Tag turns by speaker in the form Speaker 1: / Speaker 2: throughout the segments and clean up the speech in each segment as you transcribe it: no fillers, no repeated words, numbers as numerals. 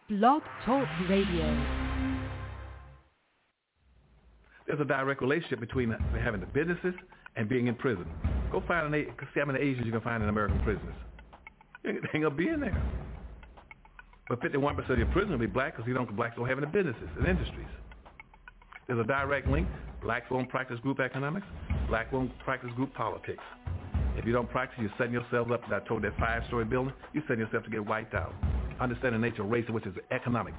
Speaker 1: Blog Talk Radio.
Speaker 2: There's a direct relationship between having the businesses and being in prison. Go find see how many Asians you can find in American prisons. They ain't gonna be in there. But 51% of your prisoners will be black because blacks don't have any businesses and industries. There's a direct link. Blacks won't practice group economics. Black won't practice group politics. If you don't practice, you're setting yourself up. I told that 5-story building, you're setting yourself to get wiped out. Understand the nature of race, which is economics.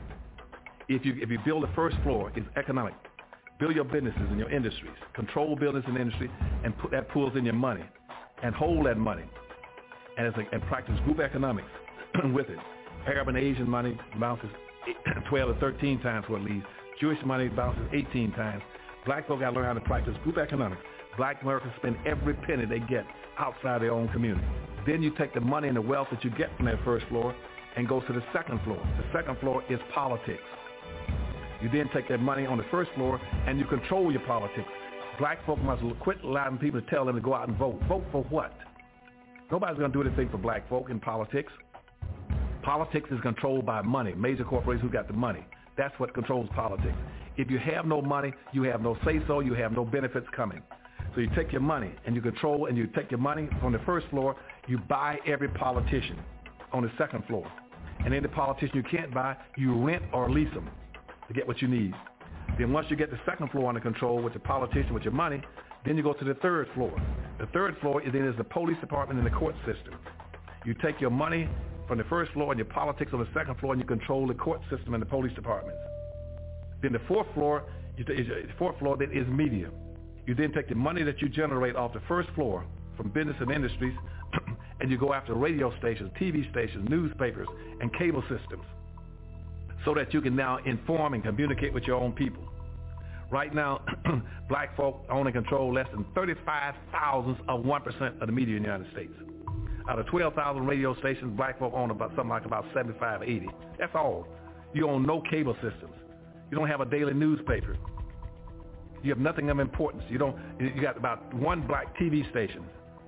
Speaker 2: If you build the first floor, it's economic. Build your businesses and your industries. Control business and industry, and that pulls in your money, and hold that money, and practice group economics with it. Arab and Asian money bounces 12 or 13 times what it leaves. Jewish money bounces 18 times. Black folk got to learn how to practice group economics. Black Americans spend every penny they get outside their own community. Then you take the money and the wealth that you get from that first floor and go to the second floor. The second floor is politics. You then take that money on the first floor and you control your politics. Black folk must quit allowing people to tell them to go out and vote. Vote for what? Nobody's going to do anything for black folk in politics. Politics is controlled by money, major corporations who got the money. That's what controls politics. If you have no money, you have no say-so, you have no benefits coming. So you take your money and you control, and you take your money from the first floor, you buy every politician on the second floor. And any politician you can't buy, you rent or lease them to get what you need. Then once you get the second floor under control with the politician, with your money, then you go to the third floor. The third floor is the police department and the court system. You take your money from the first floor and your politics on the second floor, and you control the court system and the police departments. Then the fourth floor then is media. You then take the money that you generate off the first floor from business and industries, and you go after radio stations, TV stations, newspapers, and cable systems, so that you can now inform and communicate with your own people. Right now, black folk own and control less than 35 thousandths of 1% of the media in the United States. Out of 12,000 radio stations, black folk own about 75, 80. That's all. You own no cable systems. You don't have a daily newspaper. You have nothing of importance. You got about one black TV station.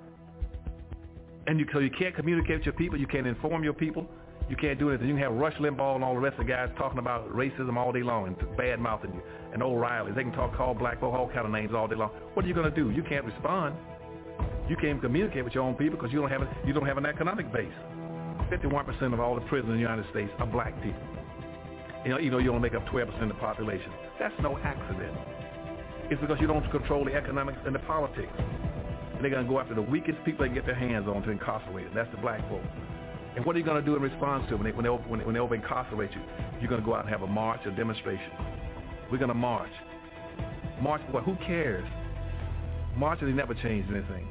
Speaker 2: And so you can't communicate with your people. You can't inform your people. You can't do anything. You can have Rush Limbaugh and all the rest of the guys talking about racism all day long and bad-mouthing you, and O'Reilly. They can call black folk all kind of names all day long. What are you going to do? You can't respond. You can't communicate with your own people because you don't have an economic base. 51% of all the prisoners in the United States are black people. You only make up 12% of the population. That's no accident. It's because you don't control the economics and the politics. And they're going to go after the weakest people they can get their hands on to incarcerate them. That's the black folk. And what are you going to do in response to it when they over-incarcerate you? You're going to go out and have a march, a demonstration. We're going to march. March for what? Who cares? Marches never changed anything.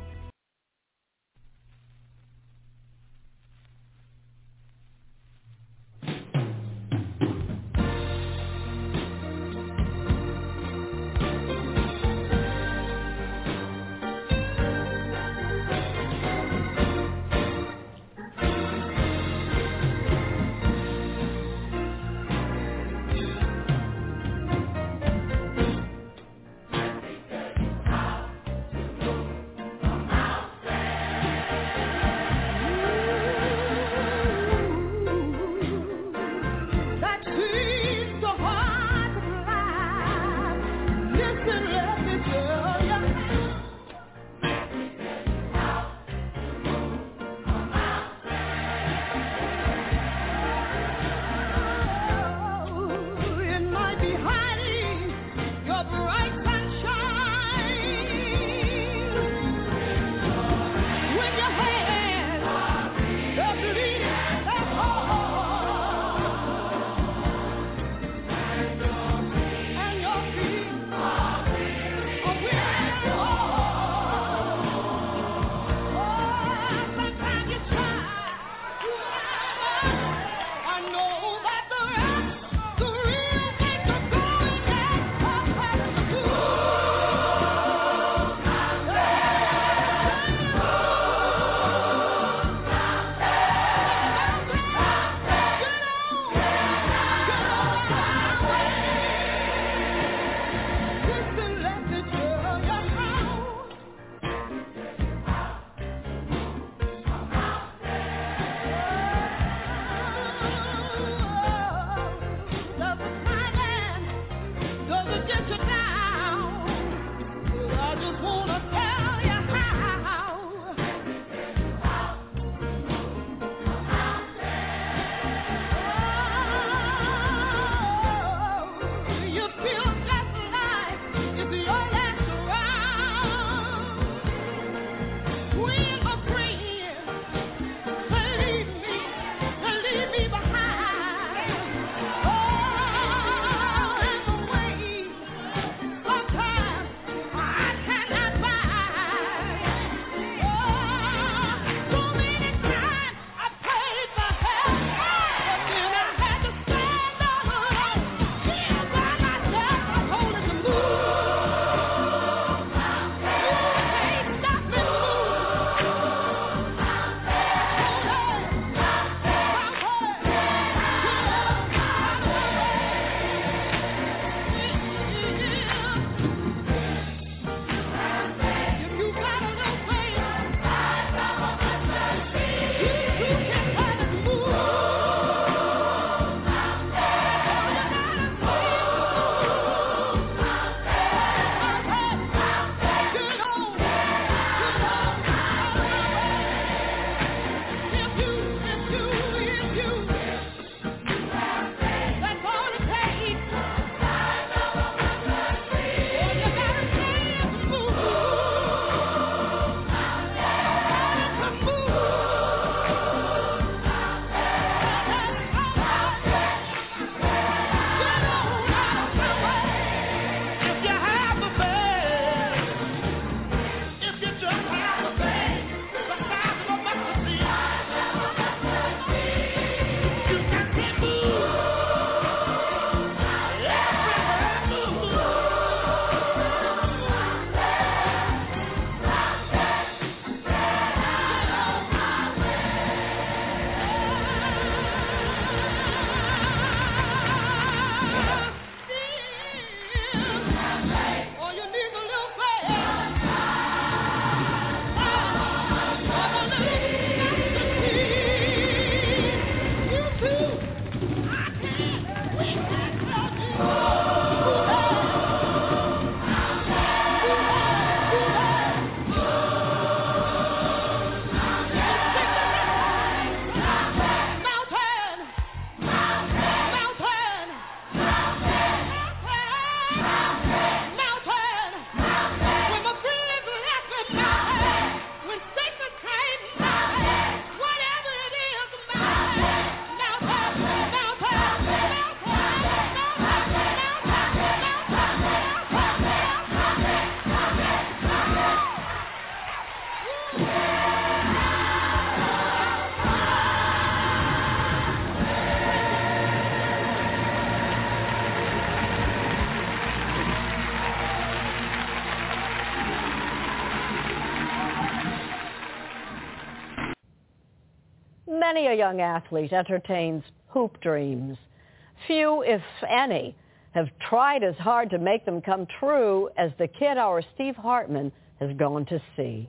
Speaker 3: Many a young athlete entertains hoop dreams. Few, if any, have tried as hard to make them come true as the kid our Steve Hartman has gone to see.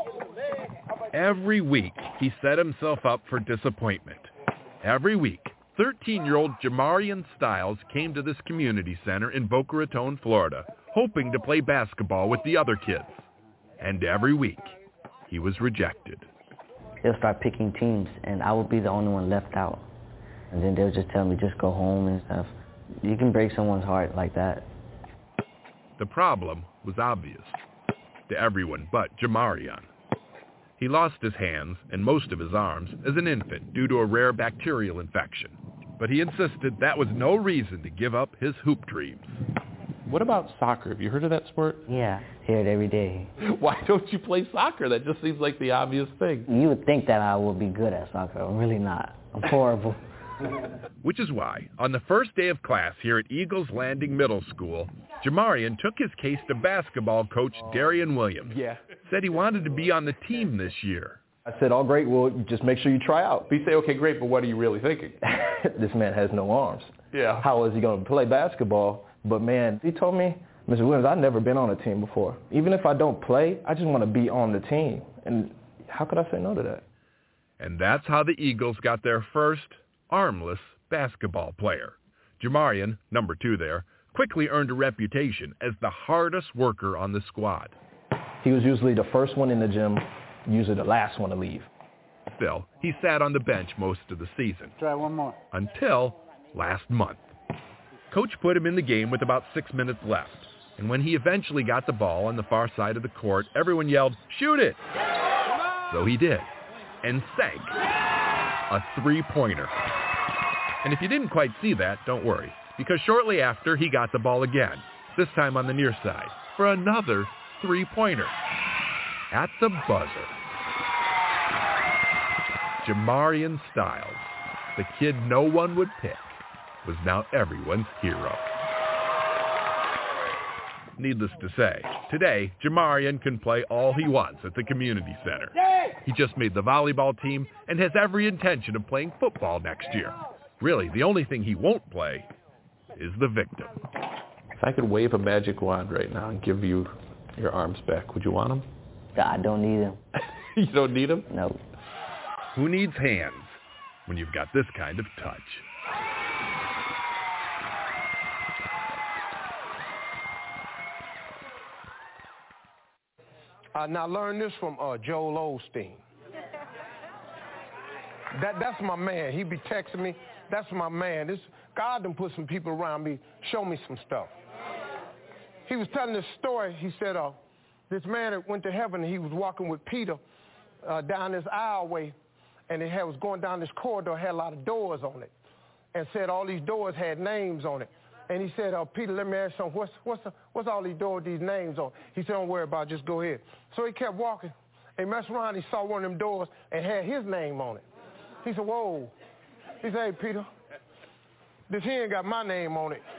Speaker 4: Every week, he set himself up for disappointment. Every week, 13-year-old Jamarian Styles came to this community center in Boca Raton, Florida, hoping to play basketball with the other kids. And every week, he was rejected.
Speaker 5: They'll start picking teams, and I would be the only one left out. And then they'll just tell me, just go home and stuff. You can break someone's heart like that.
Speaker 4: The problem was obvious to everyone but Jamarian. He lost his hands and most of his arms as an infant due to a rare bacterial infection. But he insisted that was no reason to give up his hoop dreams.
Speaker 6: What about soccer? Have you heard of that sport?
Speaker 5: Yeah, hear it every day.
Speaker 6: Why don't you play soccer? That just seems like the obvious thing.
Speaker 5: You would think that I would be good at soccer. I'm really not. I'm horrible.
Speaker 4: Which is why, on the first day of class here at Eagles Landing Middle School, Jamarian took his case to basketball coach Darian Williams.
Speaker 6: Yeah.
Speaker 4: Said he wanted to be on the team this year.
Speaker 7: I said, all great, well, just make sure you try out.
Speaker 6: You say, okay, great, but what are you really thinking?
Speaker 7: This man has no arms.
Speaker 6: Yeah.
Speaker 7: How is he going to play basketball? But, man, he told me, Mr. Williams, I've never been on a team before. Even if I don't play, I just want to be on the team. And how could I say no to that?
Speaker 4: And that's how the Eagles got their first armless basketball player. Jamarian, number 2 there, quickly earned a reputation as the hardest worker on the squad.
Speaker 7: He was usually the first one in the gym, usually the last one to leave.
Speaker 4: Still, he sat on the bench most of the season.
Speaker 8: Try one more.
Speaker 4: Until last month. Coach put him in the game with about 6 minutes left. And when he eventually got the ball on the far side of the court, everyone yelled, "Shoot it!" So he did, and sank a three-pointer. And if you didn't quite see that, don't worry, because shortly after, he got the ball again, this time on the near side, for another three-pointer. At the buzzer. Jamarian Styles, the kid no one would pick, was now everyone's hero. Needless to say, today, Jamarian can play all he wants at the community center. He just made the volleyball team and has every intention of playing football next year. Really, the only thing he won't play is the victim.
Speaker 6: If I could wave a magic wand right now and give you your arms back, would you want them?
Speaker 5: I don't need them.
Speaker 6: You don't need them?
Speaker 5: No.
Speaker 4: Who needs hands when you've got this kind of touch?
Speaker 8: Now learn this from Joel Osteen. That's my man. He be texting me. That's my man. God done put some people around me, show me some stuff. He was telling this story. He said this man that went to heaven, he was walking with Peter down this aisleway, and it was going down this corridor, had a lot of doors on it, and said all these doors had names on it. And he said, Peter, let me ask you something. What's all these doors, these names on? He said, don't worry about it, just go ahead. So he kept walking. He messed around, he saw one of them doors and had his name on it. He said, whoa. He said, hey, Peter, this here ain't got my name on it.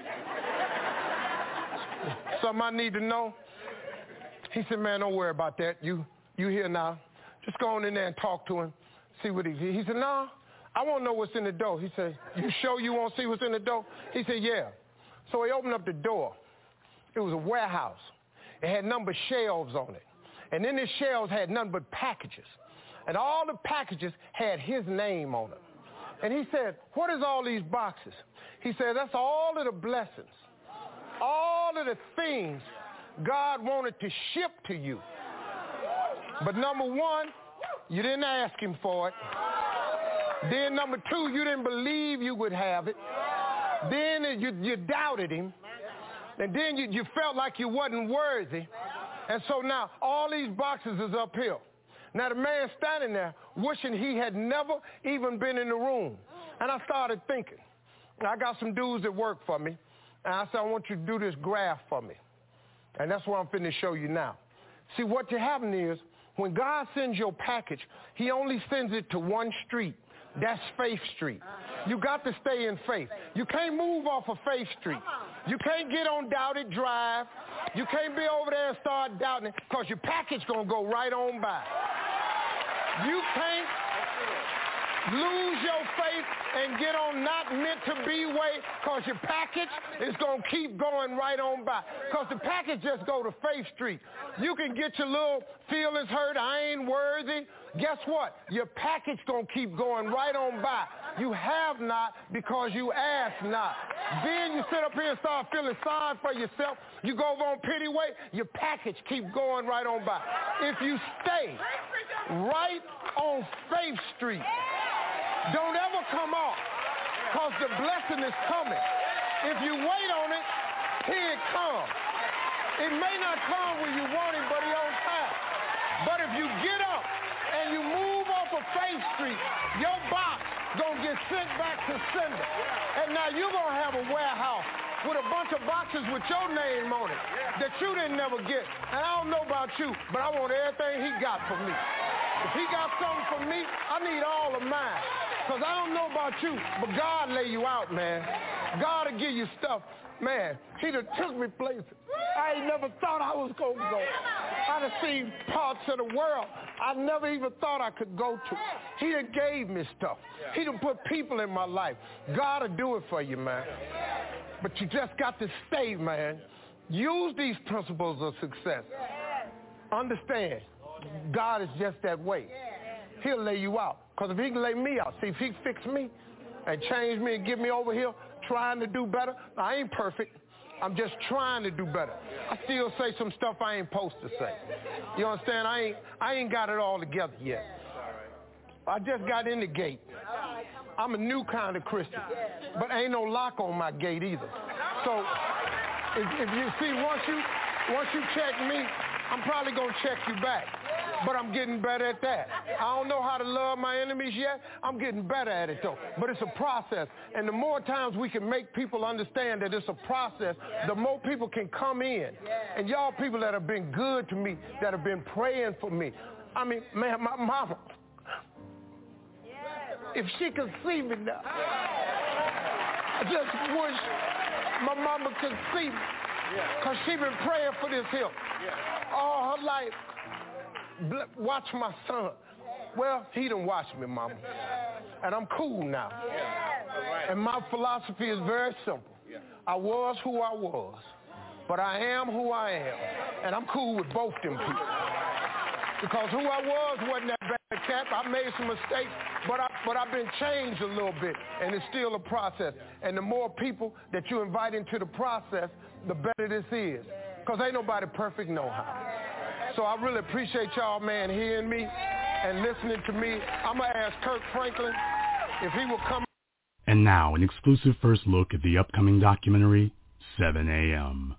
Speaker 8: Something I need to know? He said, man, don't worry about that. You here now. Just go on in there and talk to him, see what he said, no, I want to know what's in the door. He said, you sure you want to see what's in the door? He said, yeah. So he opened up the door. It was a warehouse. It had numbered shelves on it. And in the shelves had none but packages. And all the packages had his name on them. And he said, what is all these boxes? He said, that's all of the blessings, all of the things God wanted to ship to you. But number one, you didn't ask him for it. Then number two, you didn't believe you would have it. Then you doubted him. And then you felt like you wasn't worthy. And so now all these boxes is up here. Now the man standing there wishing he had never even been in the room. And I started thinking, I got some dudes that work for me. And I said, I want you to do this graph for me. And that's what I'm finna show you now. See, what happening is when God sends your package, he only sends it to one street. That's Faith Street. You got to stay in faith. You can't move off of Faith Street. You can't get on Doubted Drive. You can't be over there and start doubting it because your package going to go right on by. You Lose your faith and get on not meant to be way, because your package is going to keep going right on by. Because the package just go to Faith Street. You can get your little feelings hurt, I ain't worthy. Guess what? Your package going to keep going right on by. You have not because you ask not. Then you sit up here and start feeling sorry for yourself. You go over on pity way, your package keep going right on by. If you stay right on Faith Street, don't ever come off, because the blessing is coming. If you wait on it, here it comes. It may not come when you want it, but it's on time. But if you get up and you move off of Faith Street, your box gonna get sent back to sender. And now you're gonna have a warehouse with a bunch of boxes with your name on it that you didn't never get. And I don't know about you, but I want everything he got for me. If he got something for me, I need all of mine. Because I don't know about you, but God lay you out, man. God will give you stuff. Man, he done took me places I ain't never thought I was going to go. I done seen parts of the world I never even thought I could go to. He done gave me stuff. He done put people in my life. God will do it for you, man. But you just got to stay, man. Use these principles of success. Understand, God is just that way. He'll lay you out. Because if he can lay me out, see, if he fix me and change me and get me over here trying to do better, I ain't perfect. I'm just trying to do better. I still say some stuff I ain't supposed to say. You understand? I ain't got it all together yet. I just got in the gate. I'm a new kind of Christian, but ain't no lock on my gate either. So if you see, once you check me, I'm probably going to check you back. But I'm getting better at that. I don't know how to love my enemies yet. I'm getting better at it, though. But it's a process. And the more times we can make people understand that it's a process, the more people can come in. And y'all people that have been good to me, that have been praying for me. I mean, man, my mama, if she could see me now, I just wish my mama could see me. Because she been praying for this here all her life. Watch my son. Well, he done watched me, mama. And I'm cool now. And my philosophy is very simple. I was who I was, but I am who I am. And I'm cool with both them people. Because who I was wasn't that bad, cat. I made some mistakes, but I've been changed a little bit, and it's still a process. And the more people that you invite into the process, the better this is. Because ain't nobody perfect no how. So I really appreciate y'all, man, hearing me and listening to me. I'm going to ask Kirk Franklin if he will come.
Speaker 9: And now, an exclusive first look at the upcoming documentary, 7 a.m.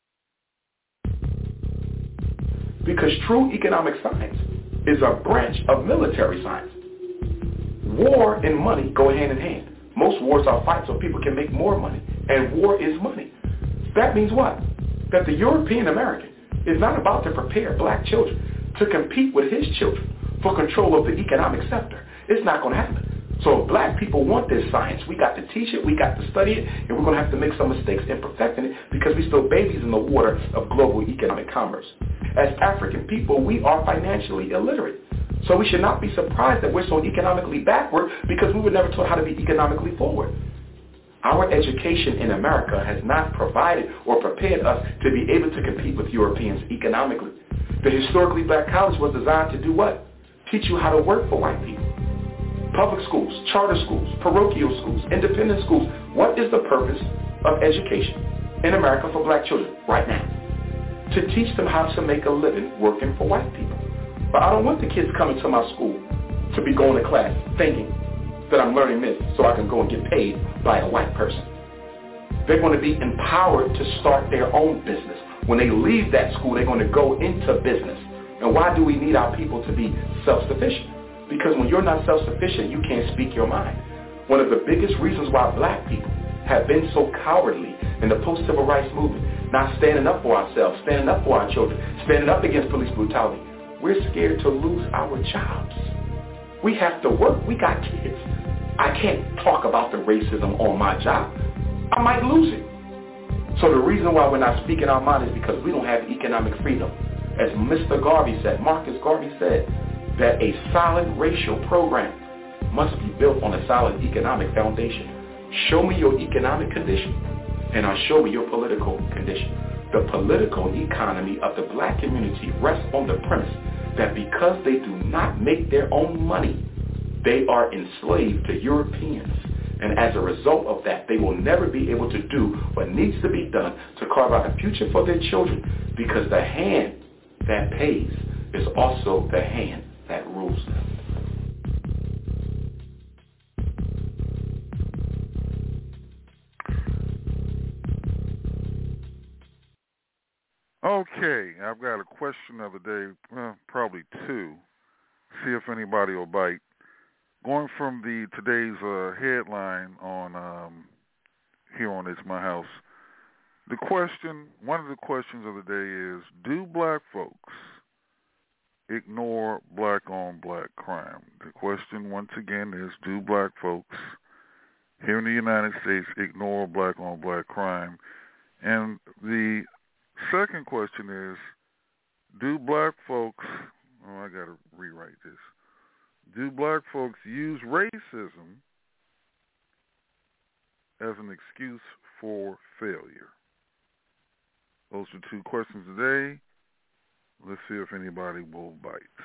Speaker 10: Because true economic science is a branch of military science. War and money go hand in hand. Most wars are fights so people can make more money, and war is money. That means what? That the European American is not about to prepare black children to compete with his children for control of the economic sector. It's not going to happen. So if black people want this science, we got to teach it, we got to study it, and we're going to have to make some mistakes in perfecting it because we're still babies in the water of global economic commerce. As African people, we are financially illiterate. So we should not be surprised that we're so economically backward because we were never taught how to be economically forward. Our education in America has not provided or prepared us to be able to compete with Europeans economically. The historically black college was designed to do what? Teach you how to work for white people. Public schools, charter schools, parochial schools, independent schools. What is the purpose of education in America for black children right now? To teach them how to make a living working for white people. But I don't want the kids coming to my school to be going to class thinking that I'm learning this so I can go and get paid by a white person. They're going to be empowered to start their own business. When they leave that school, they're going to go into business. And why do we need our people to be self-sufficient? Because when you're not self-sufficient, you can't speak your mind. One of the biggest reasons why black people have been so cowardly in the post-civil rights movement, not standing up for ourselves, standing up for our children, standing up against police brutality, we're scared to lose our jobs. We have to work. We got kids. I can't talk about the racism on my job. I might lose it. So the reason why we're not speaking our mind is because we don't have economic freedom. As Mr. Garvey said, Marcus Garvey said, that a solid racial program must be built on a solid economic foundation. Show me your economic condition, and I'll show you your political condition. The political economy of the black community rests on the premise that because they do not make their own money, they are enslaved to Europeans. And as a result of that, they will never be able to do what needs to be done to carve out a future for their children, because the hand that pays is also the hand that rules them.
Speaker 11: Okay, I've got a question of the day, probably two. See if anybody will bite. Going from today's headline on here on It's My House, one of the questions of the day is, do black folks ignore black-on-black crime? The question, once again, is, do black folks here in the United States ignore black-on-black crime? And the second question is, do black folks, I got to rewrite this, do black folks use racism as an excuse for failure? Those are two questions today. Let's see if anybody will bite.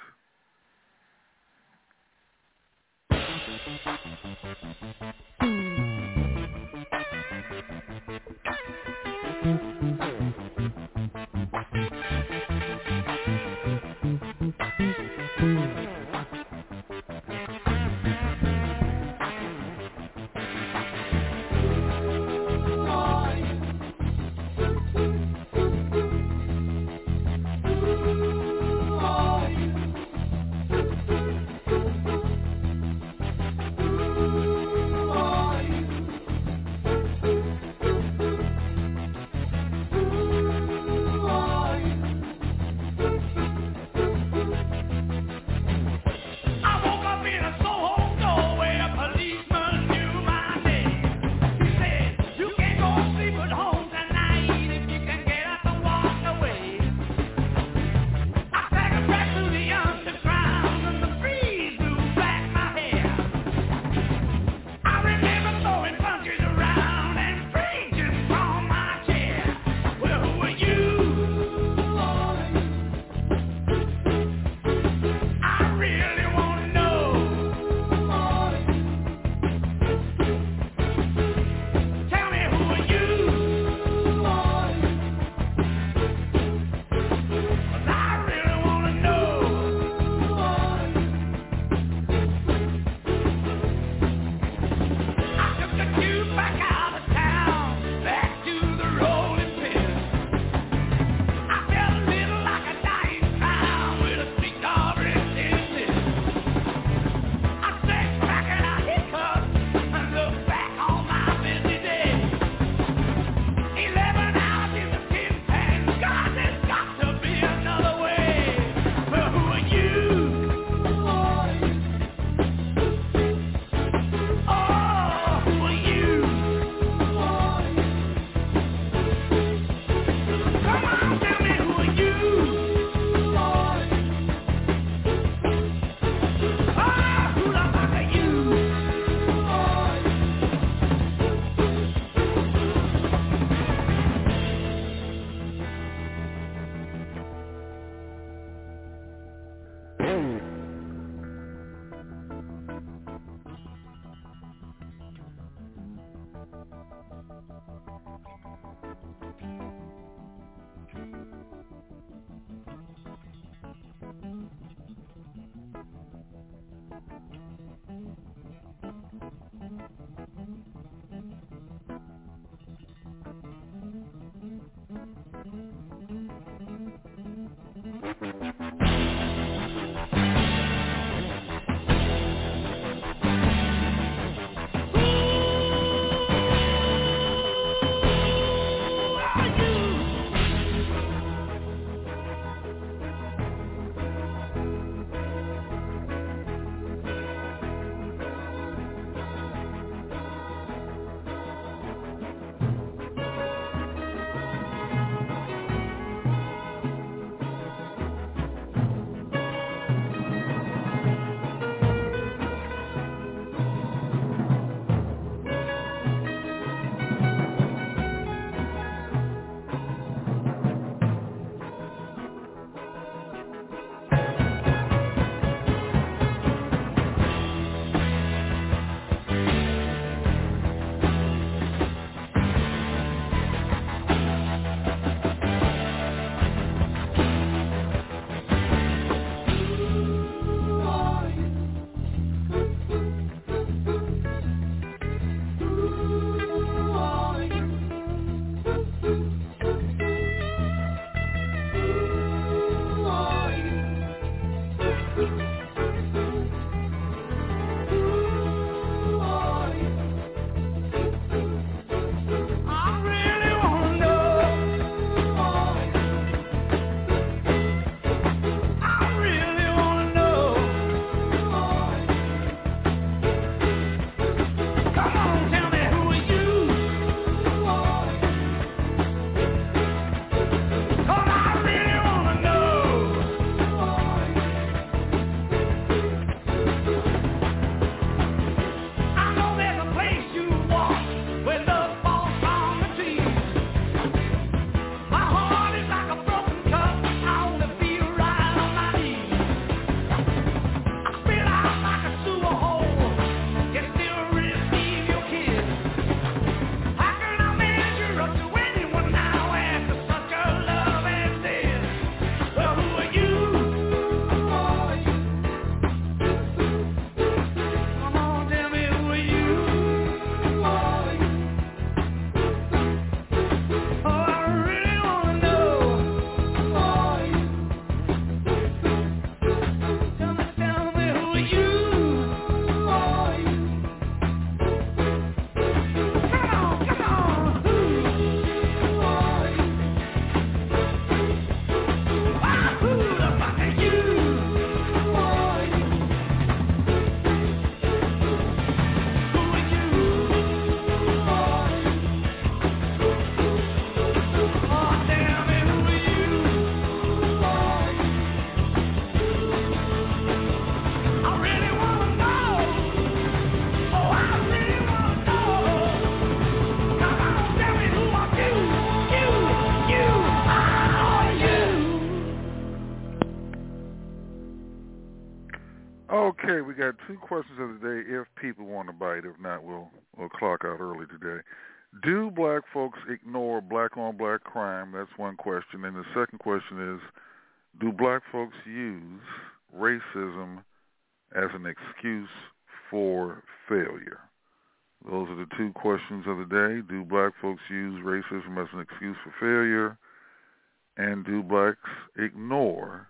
Speaker 11: Okay, we got 2 questions of the day if people want to bite. If not, we'll clock out early today. Do black folks ignore black-on-black crime? That's one question. And the second question is, do black folks use racism as an excuse for failure? Those are the 2 questions of the day. Do black folks use racism as an excuse for failure? And do blacks ignore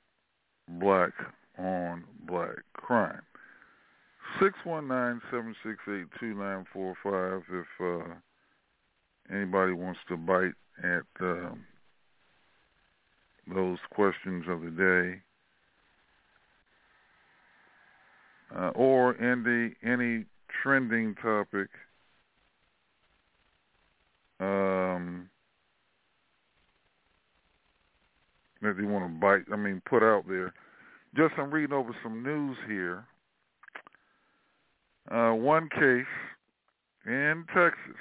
Speaker 11: black-on-black crime? 619-768-2945 if anybody wants to bite at those questions of the day. Or any trending topic that they want to put out there. Just I'm reading over some news here. One case in Texas.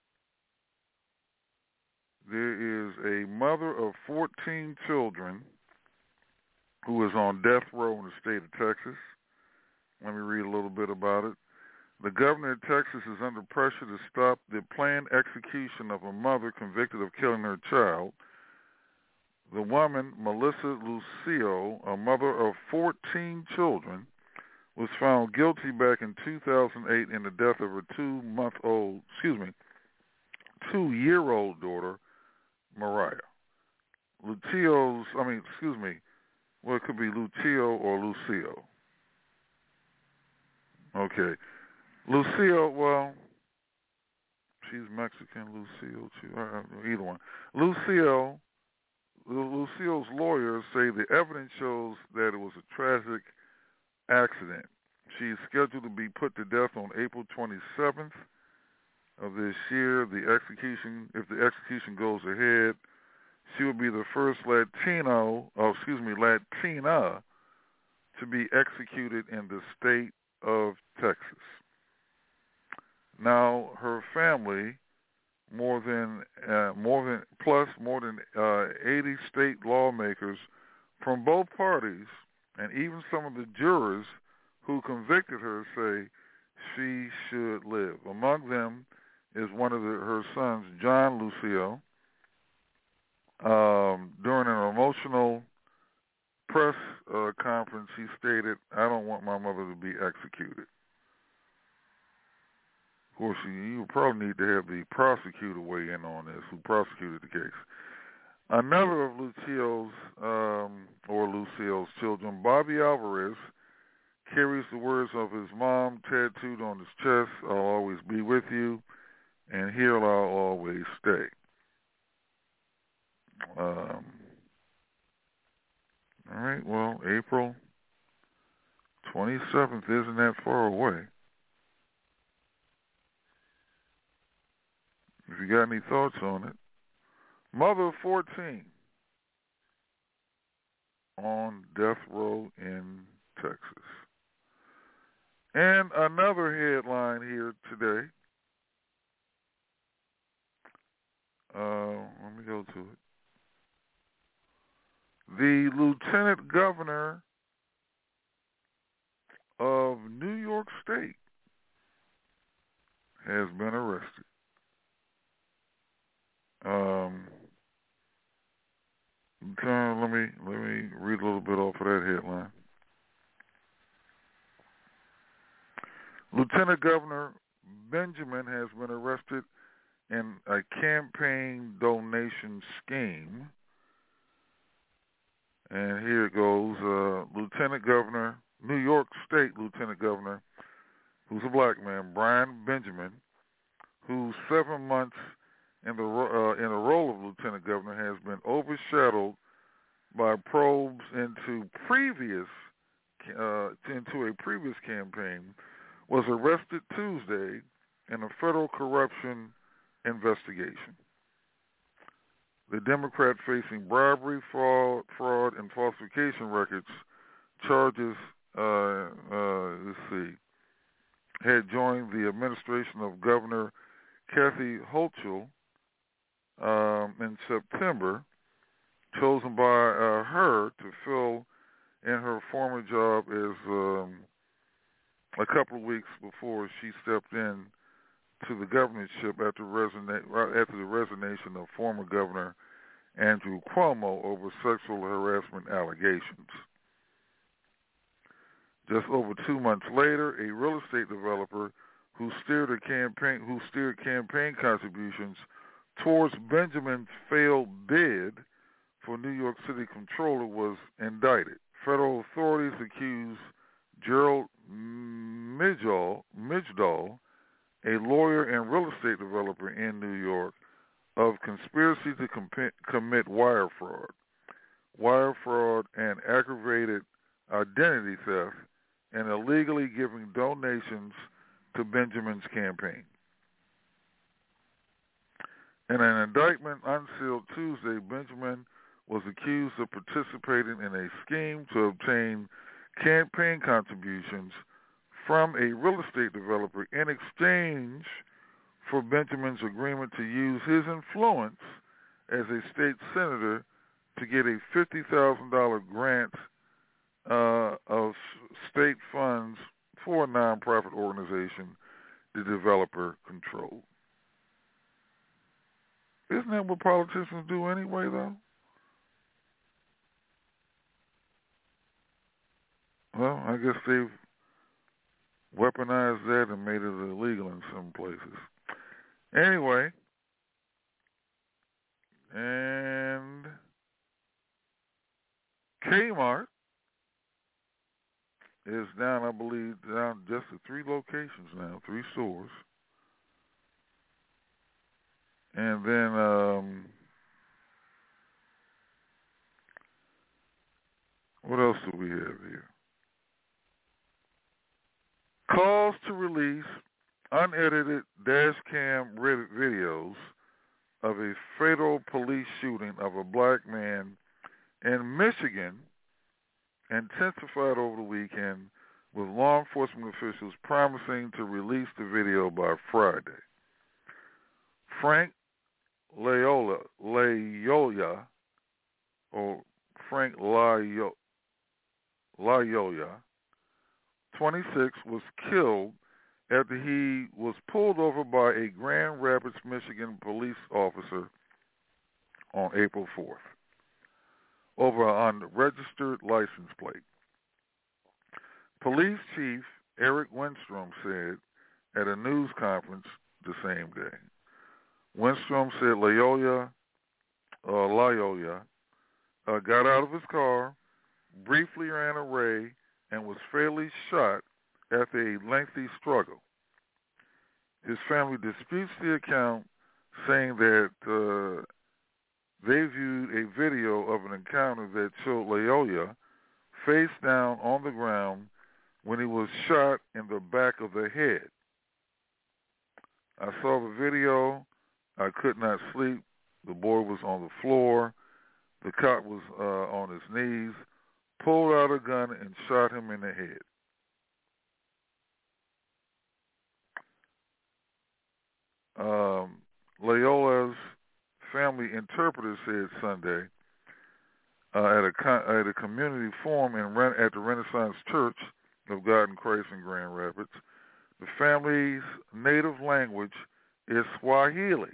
Speaker 11: There is a mother of 14 children who is on death row in the state of Texas. Let me read a little bit about it. The governor of Texas is under pressure to stop the planned execution of a mother convicted of killing her child. The woman, Melissa Lucio, a mother of 14 children, was found guilty back in 2008 in the death of her 2-year-old daughter, Mariah. It could be Lucio or Lucio. Okay. Lucio, well, she's Mexican, Lucio, either one. Lucio's lawyers say the evidence shows that it was a tragic accident. She's scheduled to be put to death on April 27th of this year. If the execution goes ahead, she will be the first Latina to be executed in the state of Texas. Now, her family, more than 80 state lawmakers from both parties, and even some of the jurors who convicted her, say she should live. Among them is one of her sons, John Lucio. During an emotional press conference, he stated, "I don't want my mother to be executed." Of course, you probably need to have the prosecutor weigh in on this, who prosecuted the case. Another of Lucio's children, Bobby Alvarez, carries the words of his mom tattooed on his chest: "I'll always be with you, and here I'll always stay." All right, well, April 27th isn't that far away. If you got any thoughts on it. Mother of 14 on death row in Texas. And another headline here today. Let me go to it. The Lieutenant Governor of New York State has been arrested. Let me read a little bit off of that headline. Lieutenant Governor Benjamin has been arrested in a campaign donation scheme. And here it goes. Lieutenant Governor, New York State Lieutenant Governor, who's a black man, Brian Benjamin, whose 7 months in the role of Lieutenant Governor has been overshadowed by probes into a previous campaign, was arrested Tuesday in a federal corruption investigation. The Democrat facing bribery, fraud, and falsification records charges, had joined the administration of Governor Kathy Hochul in September, chosen by her to fill in her former job as a couple of weeks before she stepped in to the governorship after the resignation of former Governor Andrew Cuomo over sexual harassment allegations. Just over 2 months later, a real estate developer who steered campaign contributions towards Benjamin's failed bid for New York City Comptroller was indicted. Federal authorities accused Gerald Middahl, a lawyer and real estate developer in New York, of conspiracy to commit wire fraud and aggravated identity theft, and illegally giving donations to Benjamin's campaign. In an indictment unsealed Tuesday, Benjamin was accused of participating in a scheme to obtain campaign contributions from a real estate developer in exchange for Benjamin's agreement to use his influence as a state senator to get a $50,000 grant of state funds for a nonprofit organization the developer controlled. Isn't that what politicians do anyway, though? Well, I guess they've weaponized that and made it illegal in some places. Anyway, and Kmart is down, I believe, down just to 3 locations now, 3 stores. And then, what else do we have here? Calls to release unedited dash cam videos of a fatal police shooting of a black man in Michigan intensified over the weekend, with law enforcement officials promising to release the video by Friday. Frank Layola, or Frank Layola, 26, was killed after he was pulled over by a Grand Rapids, Michigan police officer on April 4th over an unregistered license plate. Police Chief Eric Winstrom said at a news conference the same day. Winstrom said Layola got out of his car, briefly ran away, and was fatally shot after a lengthy struggle. His family disputes the account, saying that they viewed a video of an encounter that showed Layola face down on the ground when he was shot in the back of the head. I saw the video. I could not sleep. The boy was on the floor. The cop was on his knees, pulled out a gun and shot him in the head. Layola's family interpreter said Sunday at a community forum at the Renaissance Church of God in Christ in Grand Rapids, the family's native language is Swahili.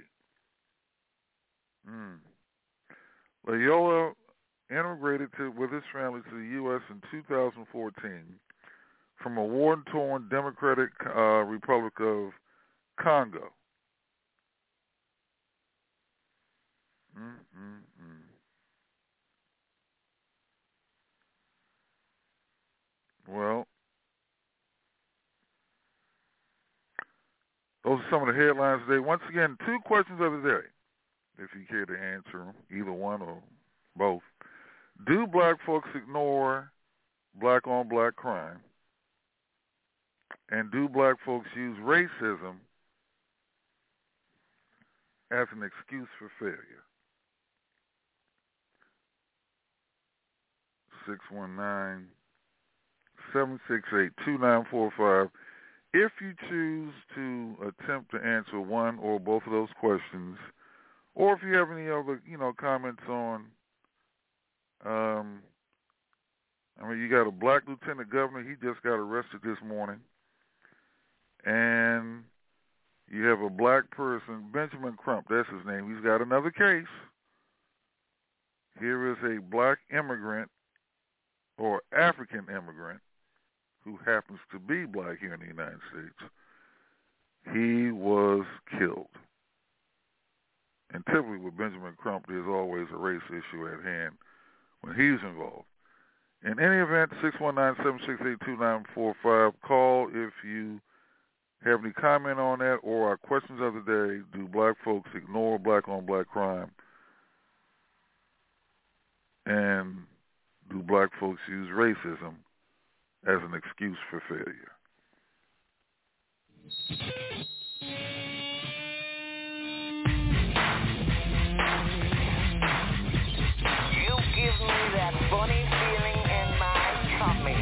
Speaker 11: Layola immigrated with his family to the U.S. in 2014 from a war-torn Democratic Republic of Congo. Well, those are some of the headlines today. Once again, 2 questions of the day, if you care to answer them, either one or both. Do black folks ignore black-on-black crime? And do black folks use racism as an excuse for failure? 619-768-2945. If you choose to attempt to answer one or both of those questions, or if you have any other, comments on, you got a black lieutenant governor. He just got arrested this morning and you have a black person, Benjamin Crump, that's his name. He's got another case. Here is a black immigrant or African immigrant who happens to be black here in the United States. He was killed. And typically with Benjamin Crump, there's always a race issue at hand when he's involved. In any event, 619-768-2945. Call if you have any comment on that or our questions of the day. Do black folks ignore black-on-black crime? And do black folks use racism as an excuse for failure?
Speaker 12: You give me that funny feeling in my tummy.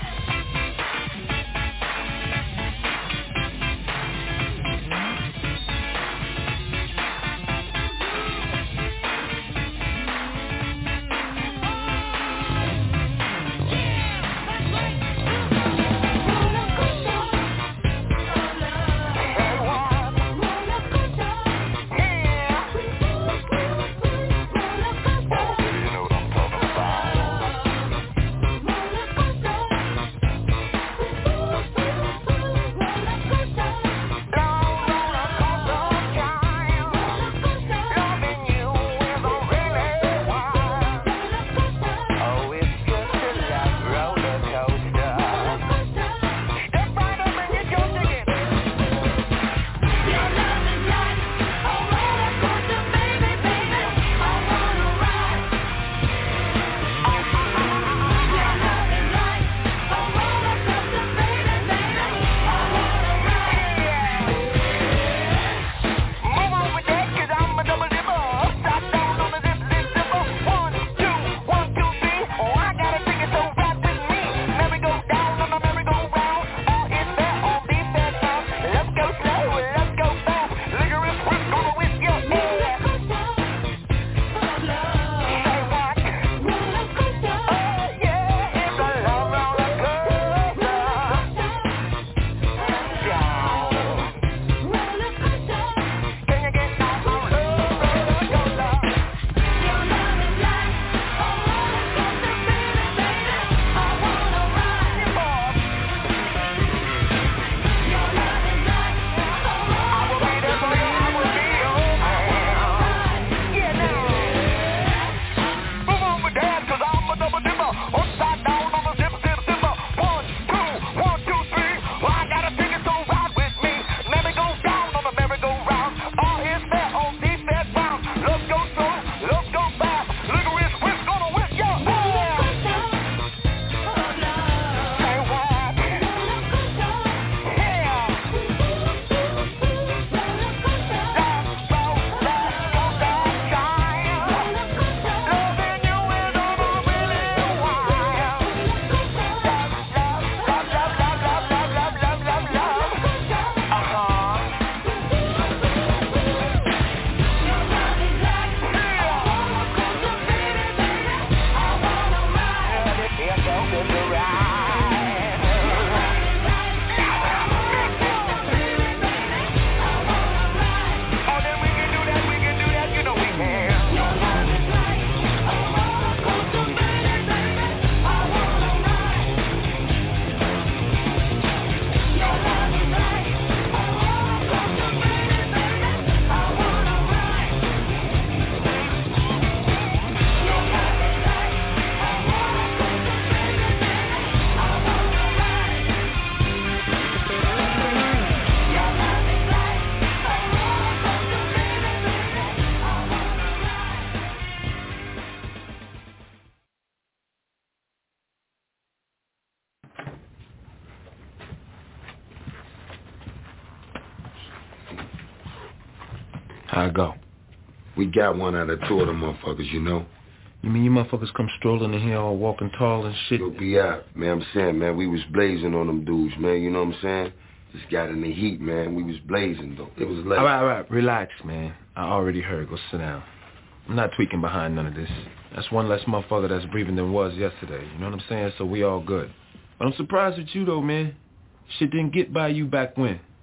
Speaker 13: How it go? We got one out of two of them motherfuckers, you know.
Speaker 7: You mean you motherfuckers come strolling in here all walking tall and shit?
Speaker 13: You'll be out, man. I'm saying, man, we was blazing on them dudes, man. You know what I'm saying? Just got in the heat, man. We was blazing, though. It was late.
Speaker 7: All right. Relax, man. I already heard. Go sit down. I'm not tweaking behind none of this. That's one less motherfucker that's breathing than was yesterday. You know what I'm saying? So we all good. But I'm surprised with you, though, man. Shit didn't get by you back when.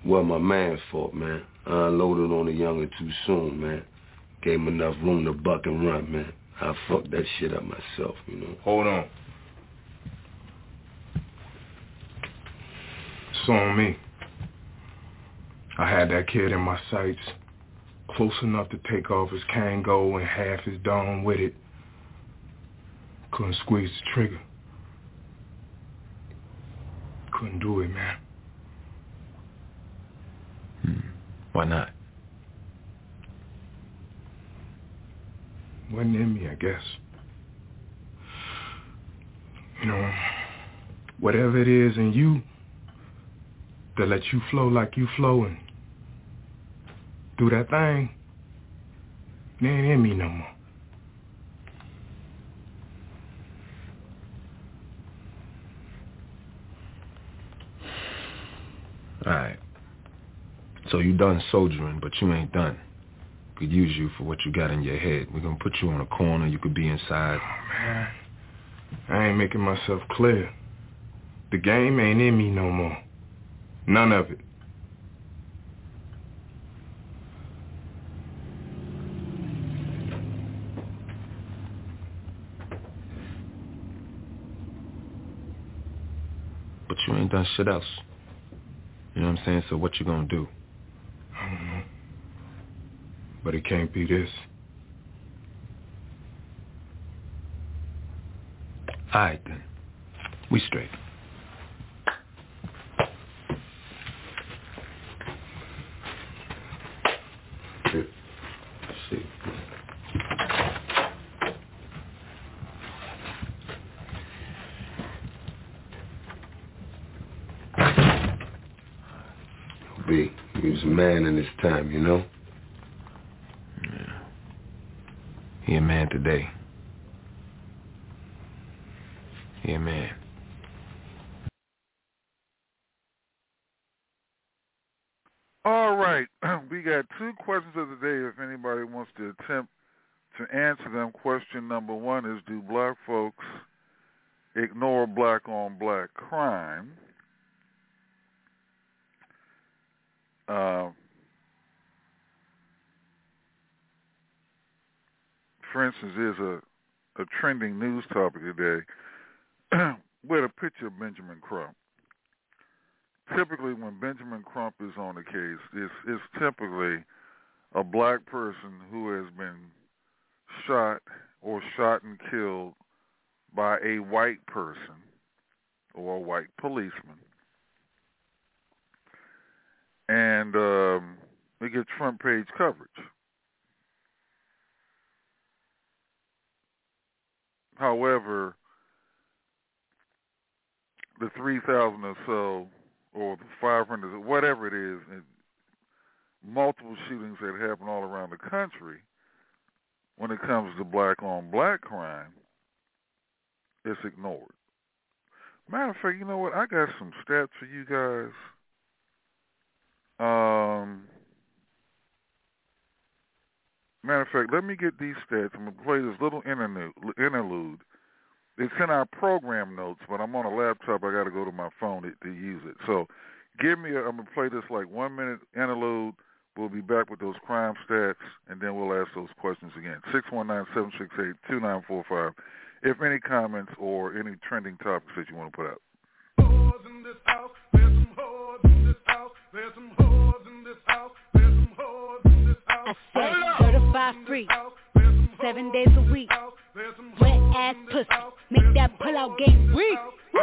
Speaker 13: Well, my man's fault, man. I unloaded on the younger too soon, man. Gave him enough room to buck and run, man. I fucked that shit up myself, you know.
Speaker 14: Hold on. It's on me. I had that kid in my sights, close enough to take off his Kango and half his dome with it. Couldn't squeeze the trigger. Couldn't do it, man.
Speaker 6: Why not?
Speaker 14: Wasn't in me, I guess. You know, whatever it is in you that lets you flow like you flow and do that thing, it ain't in me no more.
Speaker 6: Alright. So you done soldiering, but you ain't done. Could use you for what you got in your head. We're gonna put you on a corner, you could be inside.
Speaker 14: Oh, man. I ain't making myself clear. The game ain't in me no more. None of it.
Speaker 6: But you ain't done shit else. You know what I'm saying? So what you gonna do?
Speaker 14: I don't know. But it can't be this.
Speaker 6: Alright then. We straight.
Speaker 13: Let's see. B, he was a man in his time, you know?
Speaker 6: Yeah. He a man today. He a man.
Speaker 11: All right. We got 2 questions of the day if anybody wants to attempt to answer them. Question number 1 is, do black folks ignore black-on-black crime? For instance, there's a trending news topic today with a picture of Benjamin Crump. Typically, when Benjamin Crump is on the case, it's typically a black person who has been shot and killed by a white person or a white policeman. And it gets front page coverage. However, the 3,000 or so, or the 500, whatever it is, multiple shootings that happen all around the country, when it comes to black-on-black crime, it's ignored. Matter of fact, you know what? I got some stats for you guys. Matter of fact, let me get these stats. I'm going to play this little interlude. It's in our program notes, but I'm on a laptop. I got to go to my phone to use it. So I'm going to play this like 1 minute interlude. We'll be back with those crime stats, and then we'll ask those questions again. 619-768-2945. If any comments or any trending topics that you want to put up.
Speaker 15: I said certified free, 7 days a week. Wet ass pussy, make that pull out game weak.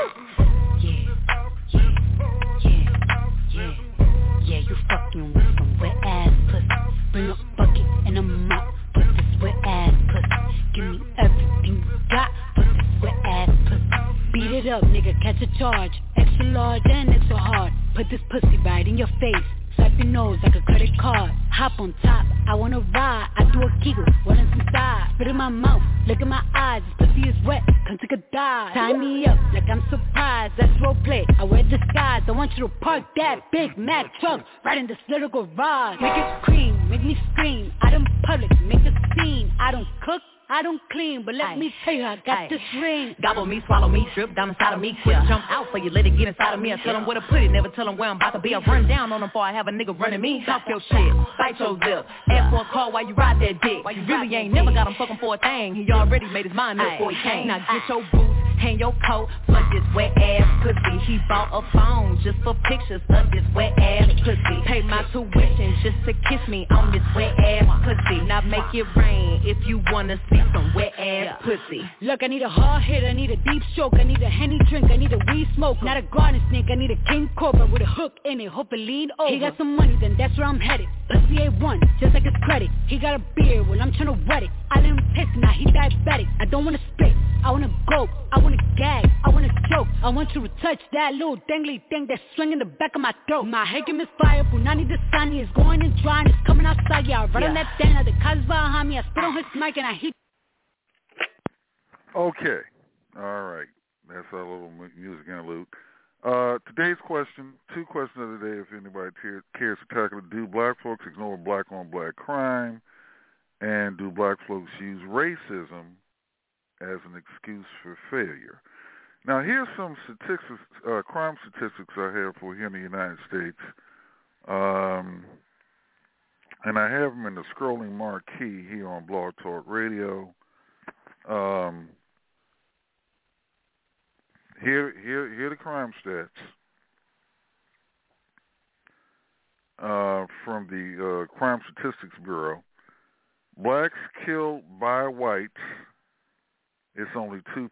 Speaker 15: Yeah, you fucking with some wet ass pussy. Bring a bucket and a mop, put this wet ass pussy. Give me everything you got, put this wet ass pussy. Beat it up, nigga, catch a charge. Extra large and extra hard. Put this pussy right in your face. Swipe your nose like a credit card. Hop on top, I wanna ride. I do a giggle, what is inside? Spit in my mouth, look in my eyes. This pussy is wet, come take a dive. Tie me up like I'm surprised, that's roleplay. I wear disguise, I want you to park that Big Mac truck right in this little garage. Make it cream, make me scream. Out in public, make a scene. I don't cook, I I don't clean, but let me tell you, I got this ring.
Speaker 16: Gobble me, swallow me, drip down inside of me. Quick jump out for you, let it get inside of me. I tell them where to put it, never tell them where I'm about to be. I run down on them before I have a nigga running me. Talk your shit, bite your lip. Ask for a call while you ride that dick. You really ain't never got him fucking for a thing. He already made his mind up before he came. Now get your boots, hang your coat for this wet ass pussy. He bought a phone just for pictures of this wet ass pussy. Pay my tuition just to kiss me on this wet ass pussy. Now make it rain if you wanna see some wet ass pussy.
Speaker 15: Look, I need a hard hit, I need a deep stroke, I need a Henny drink, I need a weed smoke, not a garden snake, I need a king cobra with a hook in it, hope it lean over. He got some money, then that's where I'm headed. Pussy A1, just like his credit. He got a beard, well I'm tryna wet it. I let him piss, now he diabetic. I don't wanna spit, I wanna go, I wanna gag, I wanna choke. I want you to touch that little dangly thing that's swinging the back of my throat. My head is fire, Punani the sunny is going and drying, it's coming outside, yeah. I run on that thing, now the cuz behind me, I spit on his mic and I hit.
Speaker 11: Okay. All right. That's our little music interlude. Today's question, 2 questions of the day, if anybody cares to tackle it. Do black folks ignore black-on-black crime? And do black folks use racism as an excuse for failure? Now, here's some statistics, crime statistics I have for here in the United States. And I have them in the scrolling marquee here on Blog Talk Radio. Here are the crime stats from the Crime Statistics Bureau. Blacks killed by whites is only 2%.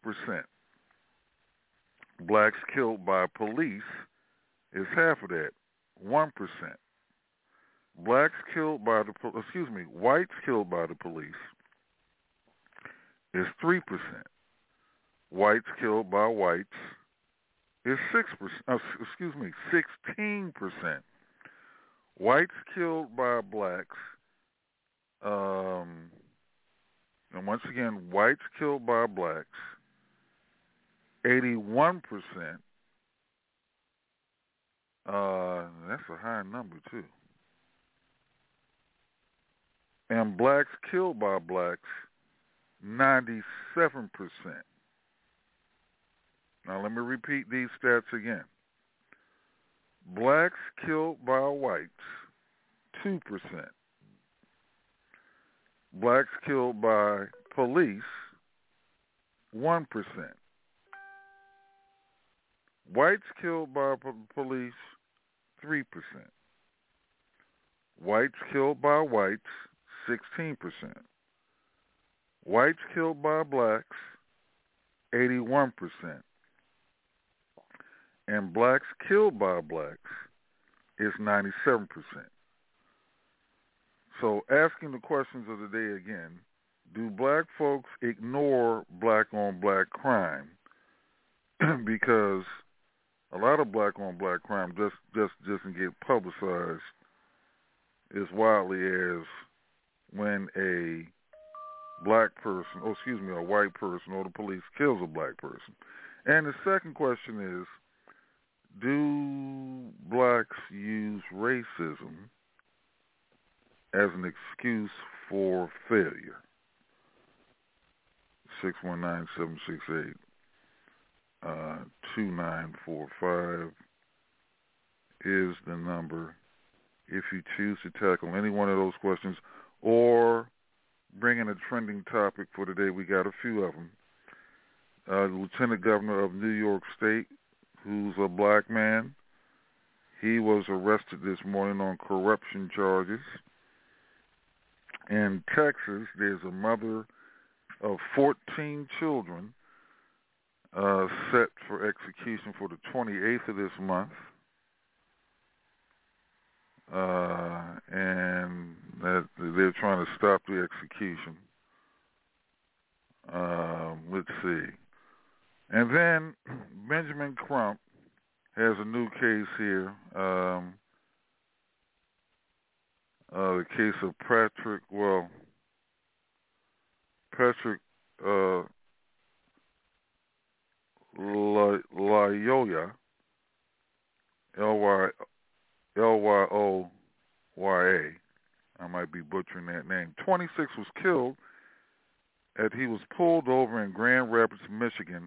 Speaker 11: Blacks killed by police is half of that, 1%. Whites killed by the police is 3%. Whites killed by whites is 16%. Whites killed by blacks, and once again, whites killed by blacks, 81%. That's a high number too. And blacks killed by blacks, 97%. Now let me repeat these stats again. Blacks killed by whites, 2%. Blacks killed by police, 1%. Whites killed by police, 3%. Whites killed by whites, 16%. Whites killed by blacks, 81%. And blacks killed by blacks is 97%. So asking the questions of the day again, do black folks ignore black-on-black crime? Because a lot of black-on-black crime just doesn't get publicized as widely as when a white person or the police kills a black person. And the second question is, do blacks use racism as an excuse for failure? 619-768-2945 is the number if you choose to tackle any one of those questions or bring in a trending topic for today. We got a few of them. The Lieutenant Governor of New York State, who's a black man, he was arrested this morning on corruption charges. In Texas, there's a mother of 14 children set for execution for the 28th of this month. And that they're trying to stop the execution. Let's see. And then Benjamin Crump has a new case here. The case of Patrick Lyoya, Lyoya. I might be butchering that name. 26 was killed he was pulled over in Grand Rapids, Michigan,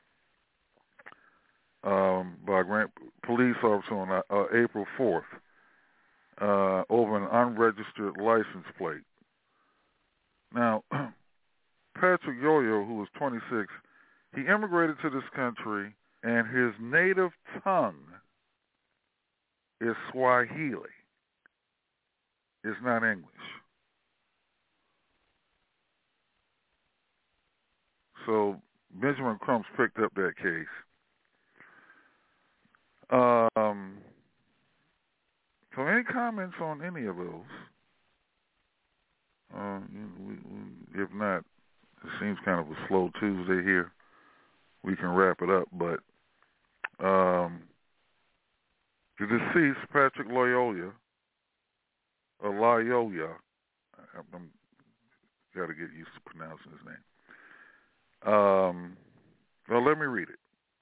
Speaker 11: by a police officer on April 4th over an unregistered license plate. Now, Patrick Yoyo, who was 26, he immigrated to this country, and his native tongue is Swahili. It's not English. So Benjamin Crumps picked up that case. So any comments on any of those? If not, it seems kind of a slow Tuesday here. We can wrap it up, but the deceased, Patrick Loyola, I'm got to get used to pronouncing his name. Well, let me read it.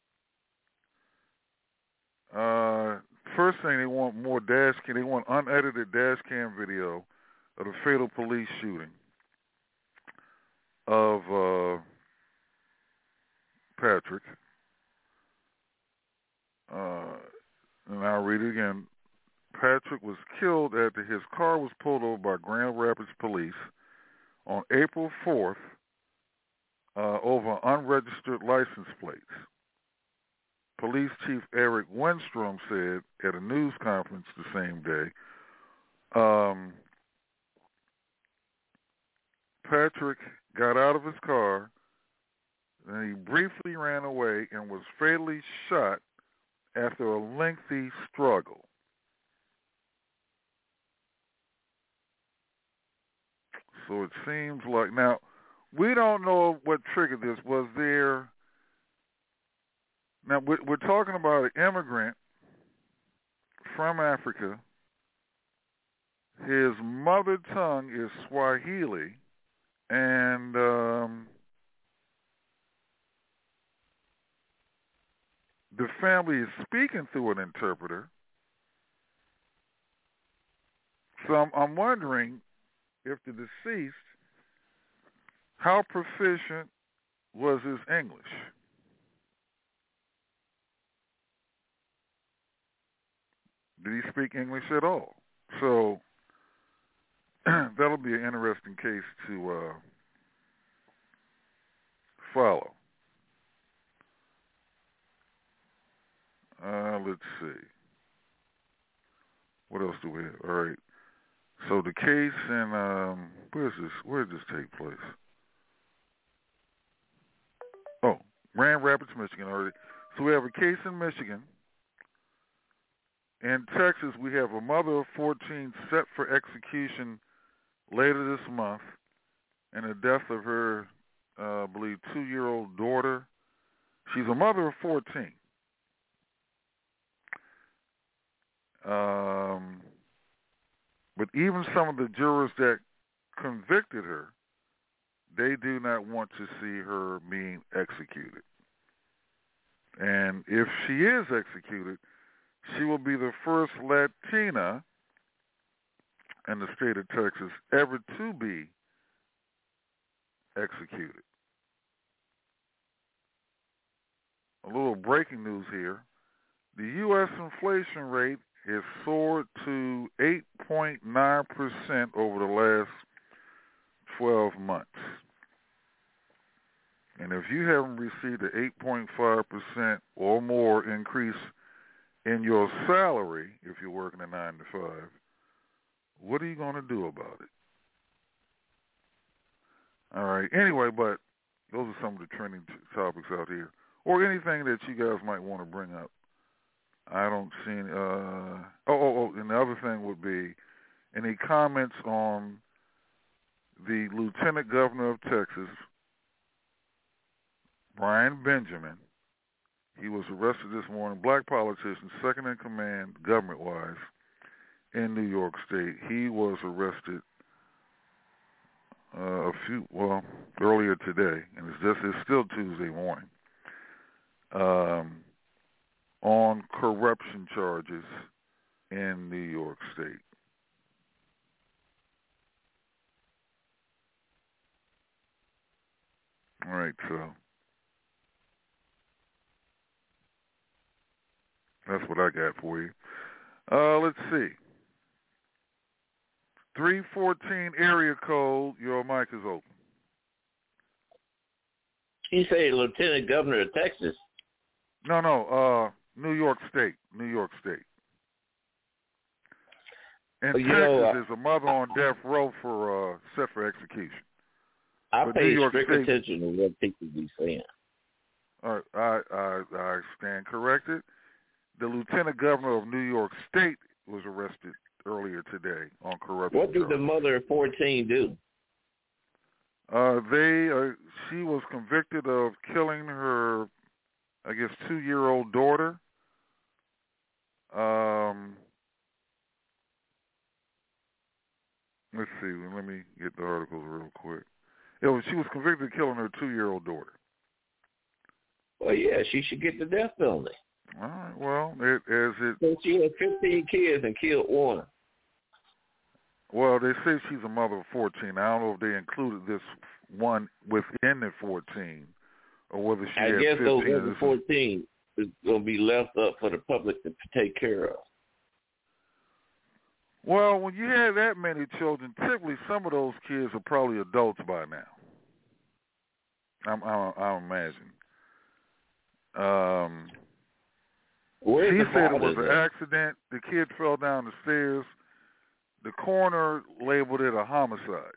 Speaker 11: First thing, they want more they want unedited dash cam video of the fatal police shooting of Patrick. And I'll read it again. Patrick was killed after his car was pulled over by Grand Rapids police on April 4th over unregistered license plates. Police Chief Eric Wenstrom said at a news conference the same day, Patrick got out of his car, and he briefly ran away and was fatally shot after a lengthy struggle. So it seems like, now, we don't know what triggered this. Was there, now we're talking about an immigrant from Africa. His mother tongue is Swahili, and the family is speaking through an interpreter. So I'm wondering if the deceased, how proficient was his English? Did he speak English at all? So that'll be an interesting case to follow. Let's see. What else do we have? All right. So the case in where did this take place? Oh, Grand Rapids, Michigan already. So we have a case in Michigan. In Texas, we have a mother of 14 set for execution later this month, and the death of her, I believe, 2-year-old daughter. She's a mother of 14. But even some of the jurors that convicted her, they do not want to see her being executed. And if she is executed, she will be the first Latina in the state of Texas ever to be executed. A little breaking news here. The U.S. inflation rate has soared to 8.9% over the last 12 months. And if you haven't received an 8.5% or more increase in your salary, if you're working a 9 to 5, what are you going to do about it? All right. Anyway, but those are some of the trending topics out here, or anything that you guys might want to bring up. I don't see any, and the other thing would be any comments on the Lieutenant Governor of Texas, Brian Benjamin. He was arrested this morning, black politician, second in command government-wise in New York State. He was arrested earlier today, and it's still Tuesday morning, on corruption charges in New York State. All right, so that's what I got for you. Let's see. 314 area code. Your mic is open.
Speaker 17: You say Lieutenant Governor of Texas?
Speaker 11: No. New York State. New York State. In Texas, there's a mother on death row for set for execution.
Speaker 17: I
Speaker 11: But
Speaker 17: pay
Speaker 11: New York
Speaker 17: strict
Speaker 11: State,
Speaker 17: attention to what people be saying.
Speaker 11: All right, I stand corrected. The Lieutenant Governor of New York State was arrested earlier today on corruption
Speaker 17: What did
Speaker 11: charges.
Speaker 17: the mother of 14 do?
Speaker 11: She was convicted of killing her, I guess, 2-year-old daughter. Let's see. Let me get the articles real quick. She was convicted of killing her 2-year-old daughter.
Speaker 17: Well, yeah, she should get the death penalty.
Speaker 11: All right. Well,
Speaker 17: So she had 15 kids and killed one.
Speaker 11: Well, they say she's a mother of 14. I don't know if they included this one within the 14, or whether she had 15.
Speaker 17: I guess those other 14 is going to be left up for the public to take care of.
Speaker 11: Well, when you have that many children, typically some of those kids are probably adults by now. I imagine. She said it was an accident. The kid fell down the stairs. The coroner labeled it a homicide.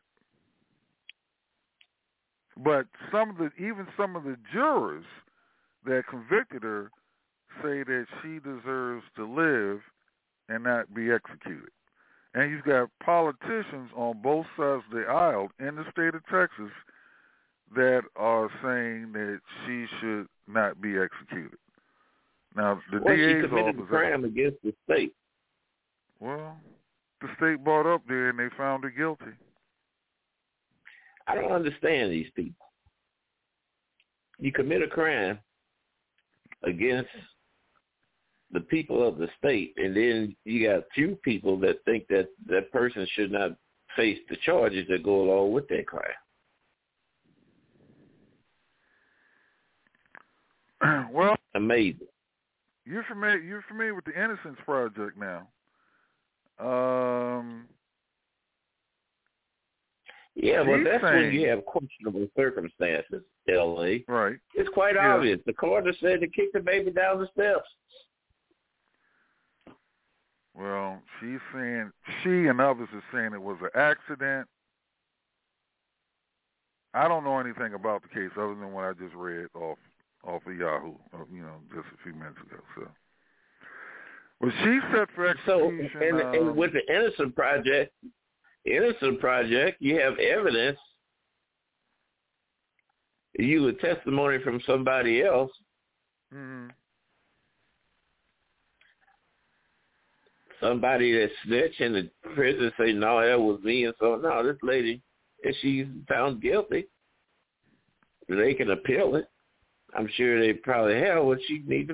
Speaker 11: But even some of the jurors that convicted her say that she deserves to live and not be executed. And you've got politicians on both sides of the aisle in the state of Texas that are saying that she should not be executed. Now, the DA's
Speaker 17: she committed a crime against the state.
Speaker 11: Well, the state brought up there and they found her guilty.
Speaker 17: I don't understand these people. You commit a crime against the people of the state, and then you got few people that think that that person should not face the charges that go along with that crime.
Speaker 11: Well,
Speaker 17: amazing.
Speaker 11: You're familiar with the Innocence Project now.
Speaker 17: Yeah, but that's when you have questionable circumstances, L.A.
Speaker 11: Right.
Speaker 17: It's quite obvious. The coroner said to kick the baby down the steps.
Speaker 11: Well, she's saying, she and others are saying it was an accident. I don't know anything about the case other than what I just read off of Yahoo, just a few minutes ago. So, well, she's set for execution.
Speaker 17: So, and with the Innocence Project, you have evidence. You a testimony from somebody else.
Speaker 11: Mm-hmm.
Speaker 17: Somebody that snitched in the prison say, no, that was me. And so, no, this lady, if she's found guilty, they can appeal it. I'm sure they probably have what she need to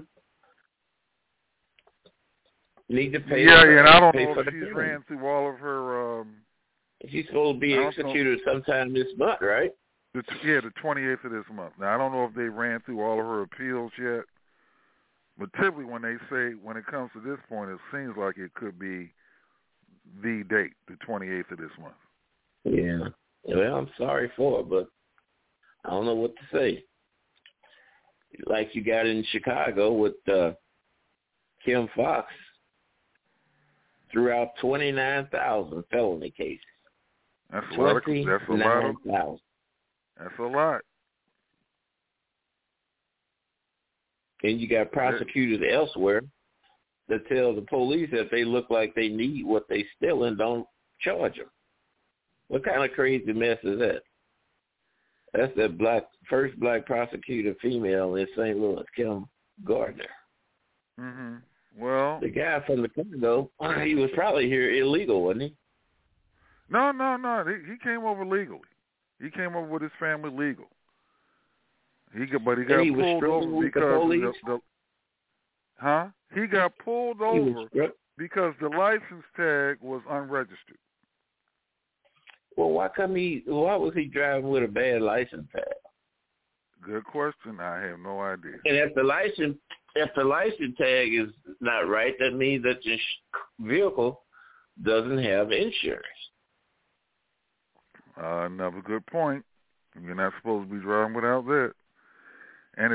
Speaker 17: pay.
Speaker 11: Yeah, and I don't know if she's ran through all of her.
Speaker 17: She's supposed to be executed sometime this month, right?
Speaker 11: The 28th of this month. Now, I don't know if they ran through all of her appeals yet, but typically when it comes to this point, it seems like it could be the date, the 28th of this month.
Speaker 17: Yeah. Well, I'm sorry for it, but I don't know what to say. Like you got in Chicago with Kim Fox, threw out 29,000 felony cases.
Speaker 11: That's a lot. That's a lot.
Speaker 17: And you got prosecutors elsewhere that tell the police that they look like they need what they stealing, don't charge them. What kind of crazy mess is that? That's the first black prosecutor female in St. Louis, Kim Gardner.
Speaker 11: Mm-hmm. Well,
Speaker 17: the guy from the Congo, he was probably here illegal, wasn't he?
Speaker 11: No. He came over legally. He came over with his family legal. He got pulled over because He got pulled over because the license tag was unregistered.
Speaker 17: Well, why was he driving with a bad license tag?
Speaker 11: Good question. I have no idea.
Speaker 17: And if the license tag is not right, that means that your vehicle doesn't have insurance.
Speaker 11: Another good point. You're not supposed to be driving without that. And it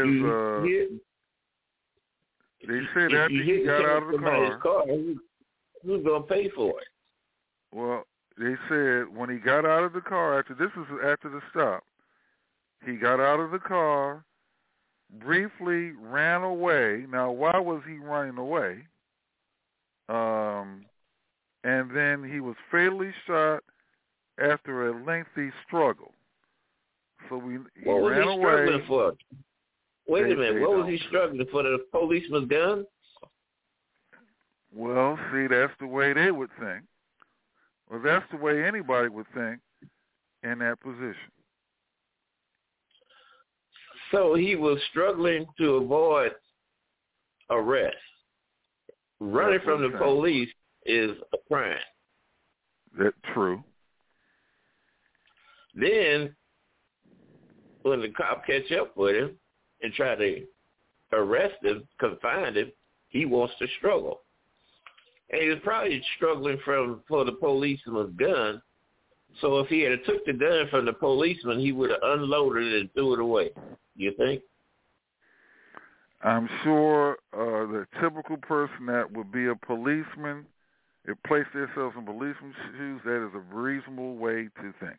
Speaker 11: they said after he got out of the car,
Speaker 17: who's going to pay for it?
Speaker 11: Well, they said when he got out of the car, after the stop, he got out of the car, briefly ran away. Now, why was he running away? And then he was fatally shot after a lengthy struggle. So he ran away.
Speaker 17: Struggling for? Wait a minute. What was he struggling for? The policeman's gun?
Speaker 11: Well, see, that's the way they would think. Well, that's the way anybody would think in that position.
Speaker 17: So he was struggling to avoid arrest. Running from the police is a crime.
Speaker 11: That's true.
Speaker 17: Then, when the cop catch up with him and try to arrest him, confine him, he wants to struggle. And he was probably struggling for the policeman's gun. So if he had took the gun from the policeman, he would have unloaded it and threw it away. You think?
Speaker 11: I'm sure the typical person that would be a policeman, if place themselves in policeman's shoes, that is a reasonable way to think.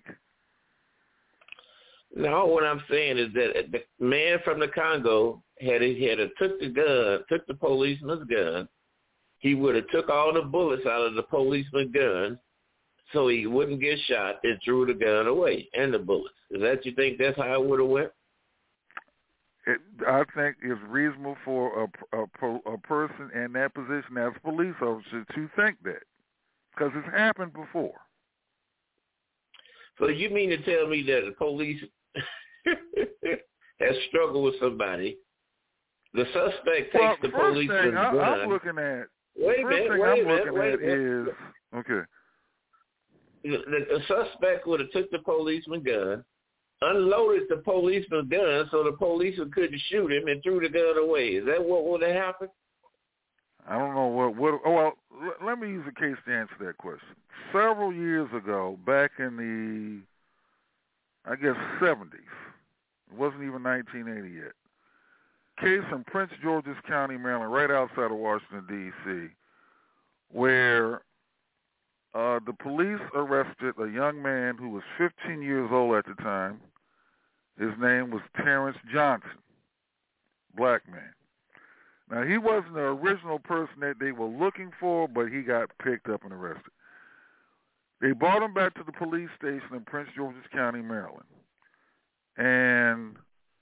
Speaker 17: No, what I'm saying is that the man from the Congo had took the policeman's gun. He would have took all the bullets out of the policeman's gun so he wouldn't get shot and threw the gun away and the bullets. Is that you think that's how it would have went?
Speaker 11: I think it's reasonable for a person in that position as a police officer to think that, because it's happened before.
Speaker 17: So you mean to tell me that the police has struggled with somebody, the suspect takes the policeman's gun.
Speaker 11: I'm looking at. Okay.
Speaker 17: The suspect would have took the policeman's gun, unloaded the policeman's gun so the policeman couldn't shoot him, and threw the gun away. Is that what would have happened?
Speaker 11: I don't know well, let me use a case to answer that question. Several years ago, back in the, 70s, it wasn't even 1980 yet, case in Prince George's County, Maryland, right outside of Washington, D.C., where the police arrested a young man who was 15 years old at the time. His name was Terrence Johnson, black man. Now, he wasn't the original person that they were looking for, but he got picked up and arrested. They brought him back to the police station in Prince George's County, Maryland. And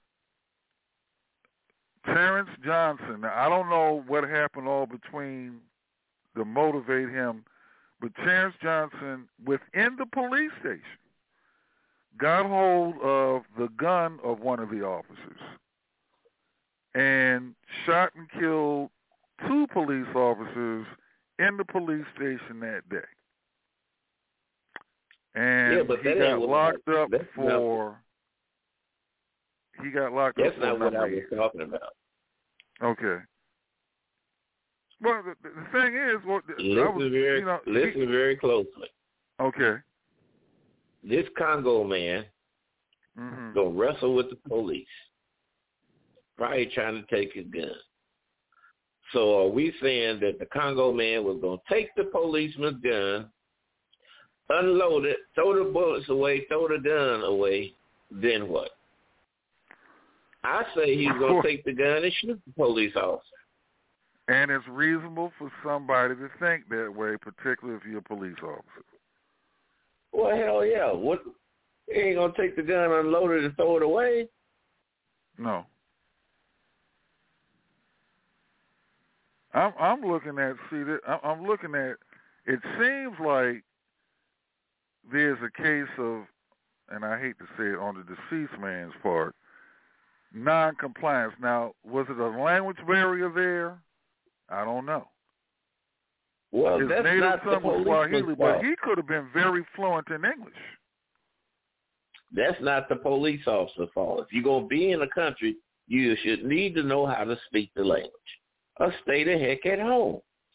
Speaker 11: Terrence Johnson, now I don't know what happened all between to motivate him, but Terrence Johnson, within the police station, got hold of the gun of one of the officers and shot and killed 2 police officers in the police station that day. And he got locked up for... He got locked up for a number of years.
Speaker 17: That's not what I was talking about.
Speaker 11: Okay. Well, the thing is...
Speaker 17: Listen very closely.
Speaker 11: Okay.
Speaker 17: This Congo man gonna wrestle with the police, probably trying to take his gun. So are we saying that the Congo man was gonna take the policeman's gun, unload it, throw the bullets away, throw the gun away, then what? I say he's gonna take the gun and shoot the police officer.
Speaker 11: And it's reasonable for somebody to think that way, particularly if you're a police officer.
Speaker 17: Well, hell yeah. What? He ain't going to take the gun, unload it, and throw it away?
Speaker 11: No. I'm looking at, it seems like there's a case of, and I hate to say it on the deceased man's part, non-compliance. Now, was it a language barrier there? I don't know.
Speaker 17: Well,
Speaker 11: his
Speaker 17: that's
Speaker 11: native
Speaker 17: not
Speaker 11: son
Speaker 17: the
Speaker 11: was Swahili,
Speaker 17: policeman's
Speaker 11: but
Speaker 17: fault.
Speaker 11: he could have been very fluent in English.
Speaker 17: That's not the police officer's fault. If you're going to be in a country, you should need to know how to speak the language or stay the heck at home.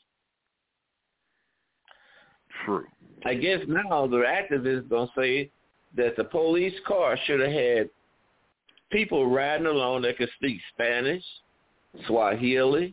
Speaker 11: True.
Speaker 17: I guess now the activists going to say that the police car should have had people riding along that could speak Spanish, Swahili,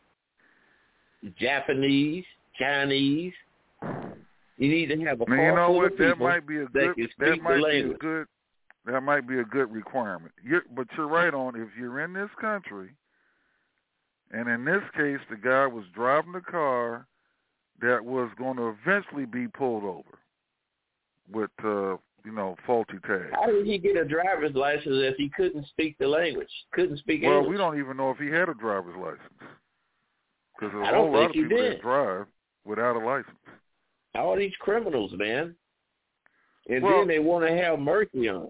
Speaker 17: Japanese, Chinese. You need to have a car
Speaker 11: you know
Speaker 17: full
Speaker 11: what?
Speaker 17: of people
Speaker 11: That might be a good. That might be a good requirement. But you're right on. If you're in this country, and in this case, the guy was driving the car that was going to eventually be pulled over with, faulty tags.
Speaker 17: How did he get a driver's license if he couldn't speak the language? Couldn't speak English?
Speaker 11: Well, we don't even know if he had a driver's license because there's
Speaker 17: a
Speaker 11: whole lot of
Speaker 17: he
Speaker 11: people
Speaker 17: did.
Speaker 11: that drive without a license.
Speaker 17: All these criminals, man. And
Speaker 11: Well,
Speaker 17: then they want to have mercy on them.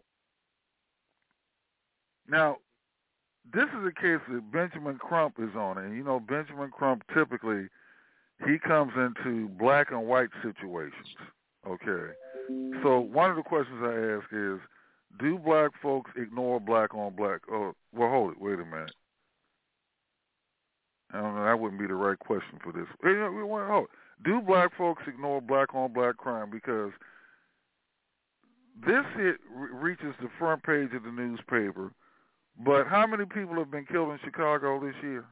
Speaker 11: Now, this is a case that Benjamin Crump is on. And, Benjamin Crump typically, he comes into black and white situations, okay? So one of the questions I ask is, do black folks ignore black on black? Oh, well, hold it. Wait a minute. I don't know. That wouldn't be the right question for this. Hold it. Do black folks ignore black on black crime? Because this hit reaches the front page of the newspaper, but how many people have been killed in Chicago this year?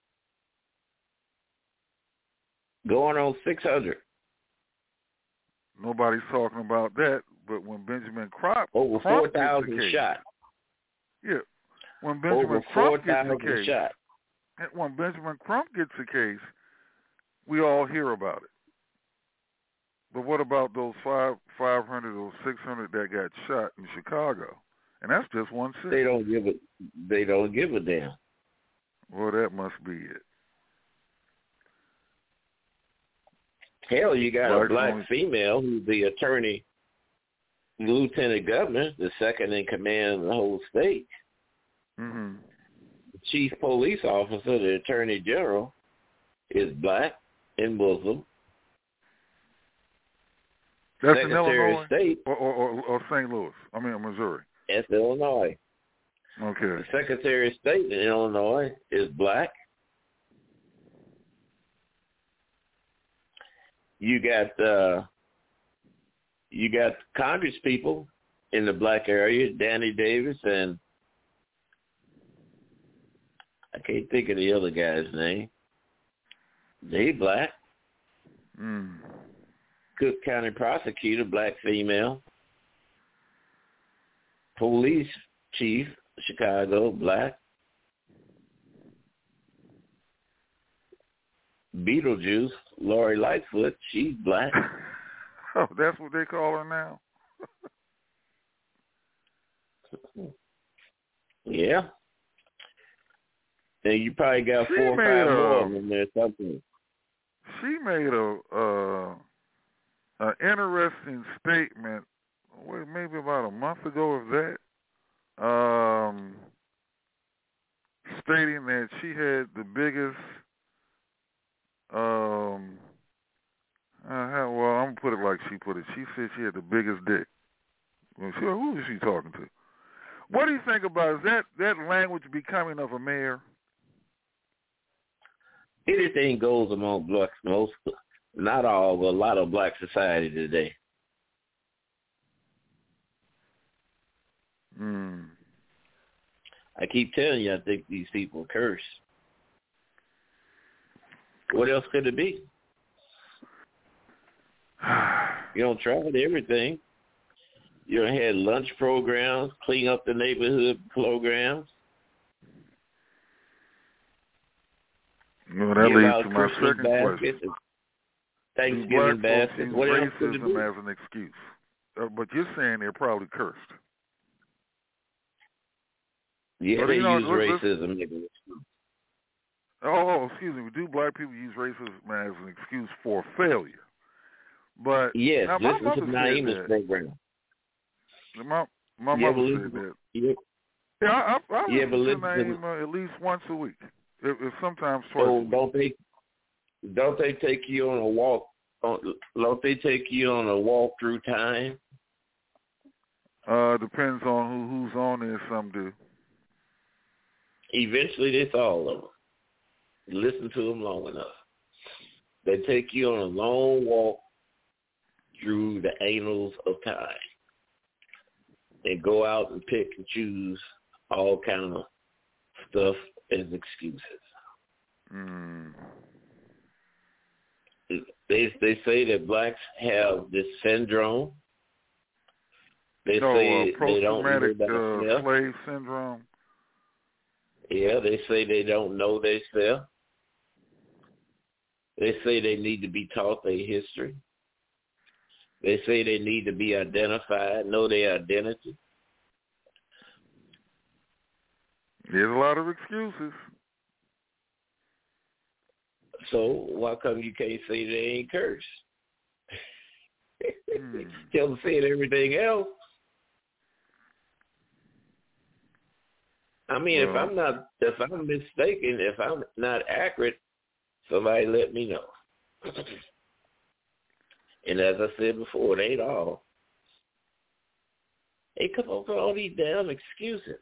Speaker 17: Going on 600.
Speaker 11: Nobody's talking about that, but when Benjamin Crump
Speaker 17: over 4,000 shot.
Speaker 11: Yeah, when Benjamin
Speaker 17: over
Speaker 11: Crump gets a
Speaker 17: 4,000
Speaker 11: case,
Speaker 17: shot.
Speaker 11: when Benjamin Crump gets a case, we all hear about it. But what about those 500 or 600 that got shot in Chicago? And that's just one city.
Speaker 17: They don't give a damn.
Speaker 11: Well, that must be it.
Speaker 17: Hell, you got a black female who's the attorney, lieutenant governor, the second in command of the whole state.
Speaker 11: Mm-hmm.
Speaker 17: The chief police officer, the attorney general, is black and Muslim.
Speaker 11: That's
Speaker 17: Secretary
Speaker 11: in Illinois
Speaker 17: of State,
Speaker 11: or St. Louis. Missouri.
Speaker 17: That's Illinois.
Speaker 11: Okay.
Speaker 17: The Secretary of State in Illinois is black. You got Congress people in the black area, Danny Davis, and I can't think of the other guy's name. They black. Cook County prosecutor, black female. Police chief, Chicago, black. Beetlejuice, Lori Lightfoot, she's black.
Speaker 11: Oh, that's what they call her now?
Speaker 17: Yeah. And you probably got 4 or 5 more of them there, something.
Speaker 11: She made an interesting statement, maybe about a month ago of that, stating that she had the biggest, I'm going to put it like she put it. She said she had the biggest dick. Who is she talking to? What do you think about that language becoming of a mayor?
Speaker 17: Anything goes among blacks, most, not all, but a lot of black society today. I keep telling you, I think these people curse. What else could it be? You don't try everything. You done had lunch programs, clean up the neighborhood programs.
Speaker 11: Well, that leads to my second question.
Speaker 17: Thanksgiving baskets. What else could it be?
Speaker 11: Racism as an excuse. But you're saying they're probably cursed.
Speaker 17: Yeah,
Speaker 11: but,
Speaker 17: they use racism as an excuse.
Speaker 11: Oh, excuse me. Do black people use racism as an excuse for failure? But
Speaker 17: yes,
Speaker 11: now,
Speaker 17: listen to Naeem's program.
Speaker 11: My mother said that. I listen to Naeem at least once a week, if sometimes twice.
Speaker 17: Oh, don't they take you on a walk? Don't they take you on a walk through time?
Speaker 11: Depends on who's on there. Some do.
Speaker 17: Eventually, it's all of them. Listen to them long enough. They take you on a long walk through the annals of time. They go out and pick and choose all kind of stuff as excuses. They say that blacks have this syndrome. They say they don't know themselves.
Speaker 11: Slave syndrome.
Speaker 17: Yeah, they say they don't know themselves. They say they need to be taught their history. They say they need to be identified, know their identity.
Speaker 11: There's a lot of excuses.
Speaker 17: So why come you can't say they ain't cursed? Tell them saying everything else. I mean, if I'm mistaken, if I'm not accurate, somebody let me know. And as I said before, it ain't all. They come up with all these damn excuses.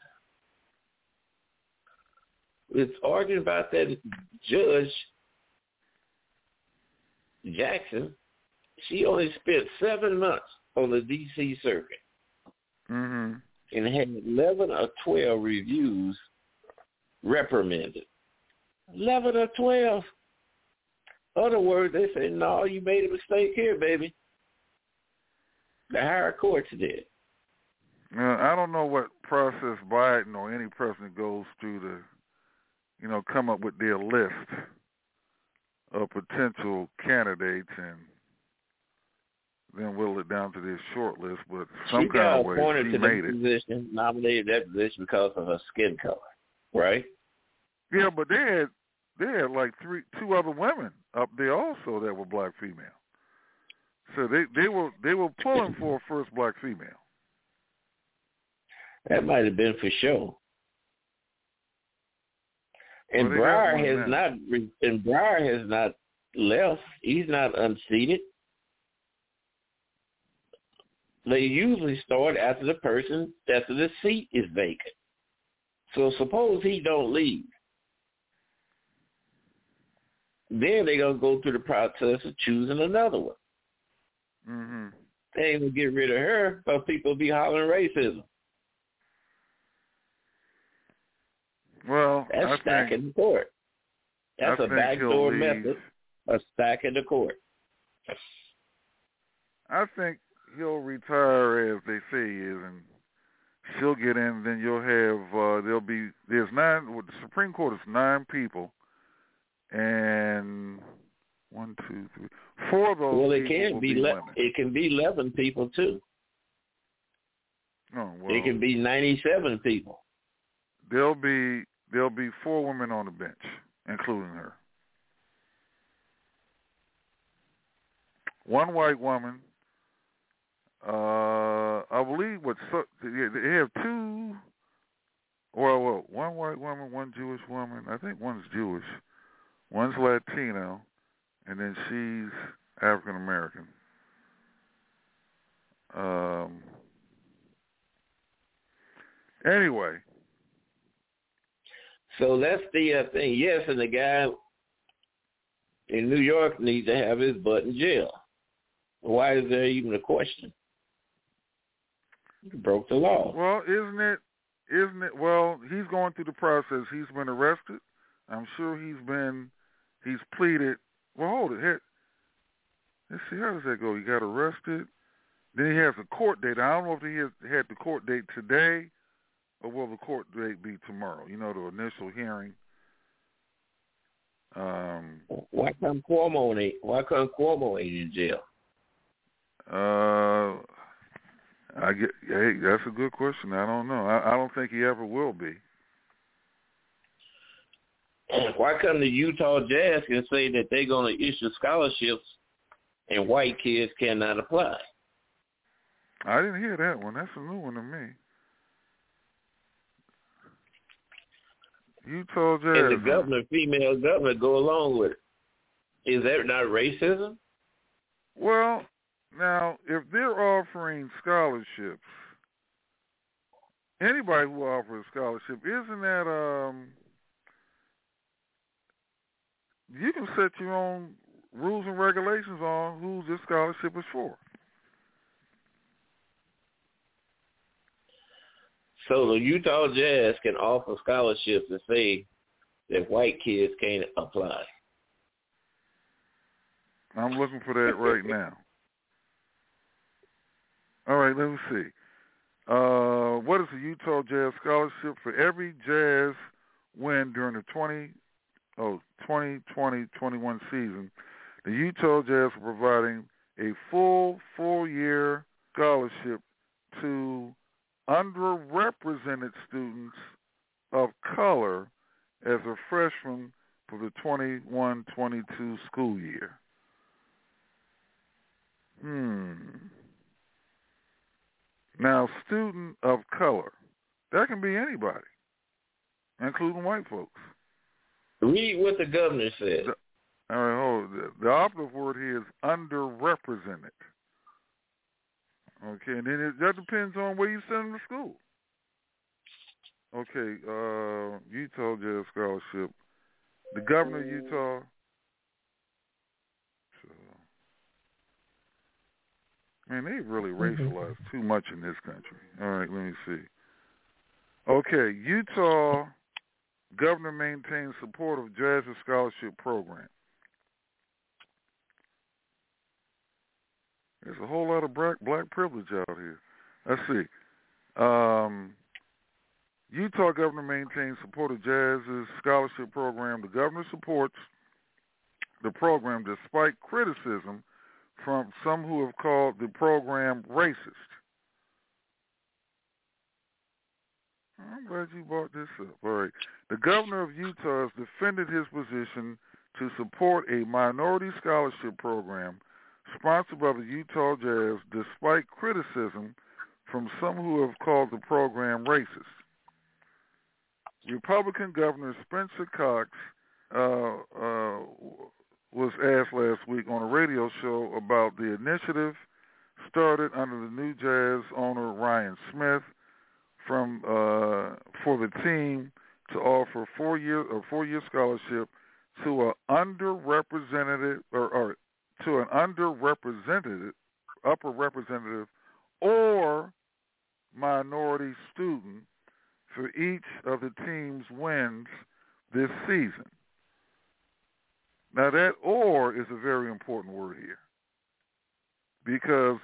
Speaker 17: It's arguing about that Judge Jackson. She only spent 7 months on the D.C. circuit.
Speaker 11: Mm-hmm.
Speaker 17: And had 11 or 12 reviews reprimanded. 11 or 12. Other words, they say, no, you made a mistake here, baby. The higher courts did.
Speaker 11: I don't know what process Biden or any president goes through to, come up with their list of potential candidates and then whittle it down to this short list. But some kind of way, she made it.
Speaker 17: Nominated that position because of her skin color, right?
Speaker 11: Yeah, but they had like two other women up there also that were black female. So they were pulling for a first black female.
Speaker 17: That might have been for sure. And Breyer has not left. He's not unseated. They usually start after the seat is vacant. So suppose he don't leave. Then they're going to go through the process of choosing another one.
Speaker 11: Mm-hmm.
Speaker 17: They ain't going to get rid of her, but people be hollering racism.
Speaker 11: Well,
Speaker 17: that's stacking the court. That's a backdoor method of stacking the court.
Speaker 11: I think he'll retire as they say he is, and she'll get in. Then you'll have there's 9. The Supreme Court is 9 people, and 1, 2, 3, 4 of those.
Speaker 17: Well, it can be 11 people too.
Speaker 11: Oh, well,
Speaker 17: it can be 97 people.
Speaker 11: There'll be 4 women on the bench, including her. 1 white woman. I believe they have 2. Well, 1 white woman, 1 Jewish woman. I think one's Jewish, one's Latino, and then she's African American. Anyway.
Speaker 17: So that's the thing. Yes, and the guy in New York needs to have his butt in jail. Why is there even a question? He broke the law.
Speaker 11: Well, isn't it? Well, he's going through the process. He's been arrested. I'm sure he's pleaded. Well, hold it. Let's see, how does that go? He got arrested. Then he has a court date. I don't know if he had the court date today or will the court date be tomorrow? The initial hearing.
Speaker 17: Why come Cuomo ain't in jail?
Speaker 11: Hey, that's a good question. I don't know. I don't think he ever will be.
Speaker 17: Why come the Utah Jazz can say that they're going to issue scholarships and white kids cannot apply?
Speaker 11: I didn't hear that one. That's a new one to me. Utah Jazz.
Speaker 17: And the female governor, go along with it. Is that not racism?
Speaker 11: Well, now, if they're offering scholarships anybody who offers a scholarship, isn't that you can set your own rules and regulations on who this scholarship is for.
Speaker 17: So the Utah Jazz can offer scholarships and say that white kids can't apply.
Speaker 11: I'm looking for that right now. All right, let me see. What is the Utah Jazz scholarship for every Jazz win during the 2020-21 season? The Utah Jazz are providing a full 4-year scholarship to underrepresented students of color as a freshman for the 21-22 school year. Now, student of color, that can be anybody, including white folks.
Speaker 17: Read what the governor said.
Speaker 11: All right, hold it. The operative word here is underrepresented. Okay, and then that depends on where you send them to school. Okay, Utah Jazz scholarship. The governor of Utah. Man, they've really racialized too much in this country. All right, let me see. Okay, Utah governor maintains support of Jazz's scholarship program. There's a whole lot of black privilege out here. Let's see. Utah governor maintains support of Jazz's scholarship program. The governor supports the program despite criticism from some who have called the program racist. I'm glad you brought this up. All right. The governor of Utah has defended his position to support a minority scholarship program sponsored by the Utah Jazz despite criticism from some who have called the program racist. Republican Governor Spencer Cox was asked last week on a radio show about the initiative started under the new Jazz owner Ryan Smith for the team to offer a four-year scholarship to an underrepresented upper representative or minority student for each of the team's wins this season. Now that "or" is a very important word here because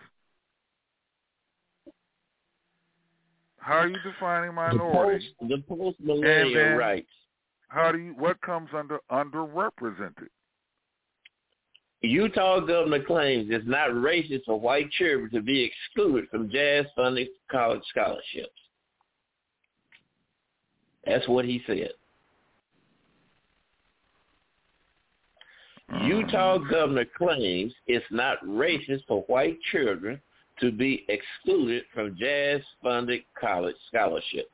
Speaker 11: how are you defining minority?
Speaker 17: The post-millennial rights.
Speaker 11: What comes under underrepresented?
Speaker 17: Utah governor claims it's not racist for white children to be excluded from Jazz-funded college scholarships. That's what he said. Utah governor claims it's not racist for white children to be excluded from Jazz-funded college scholarships.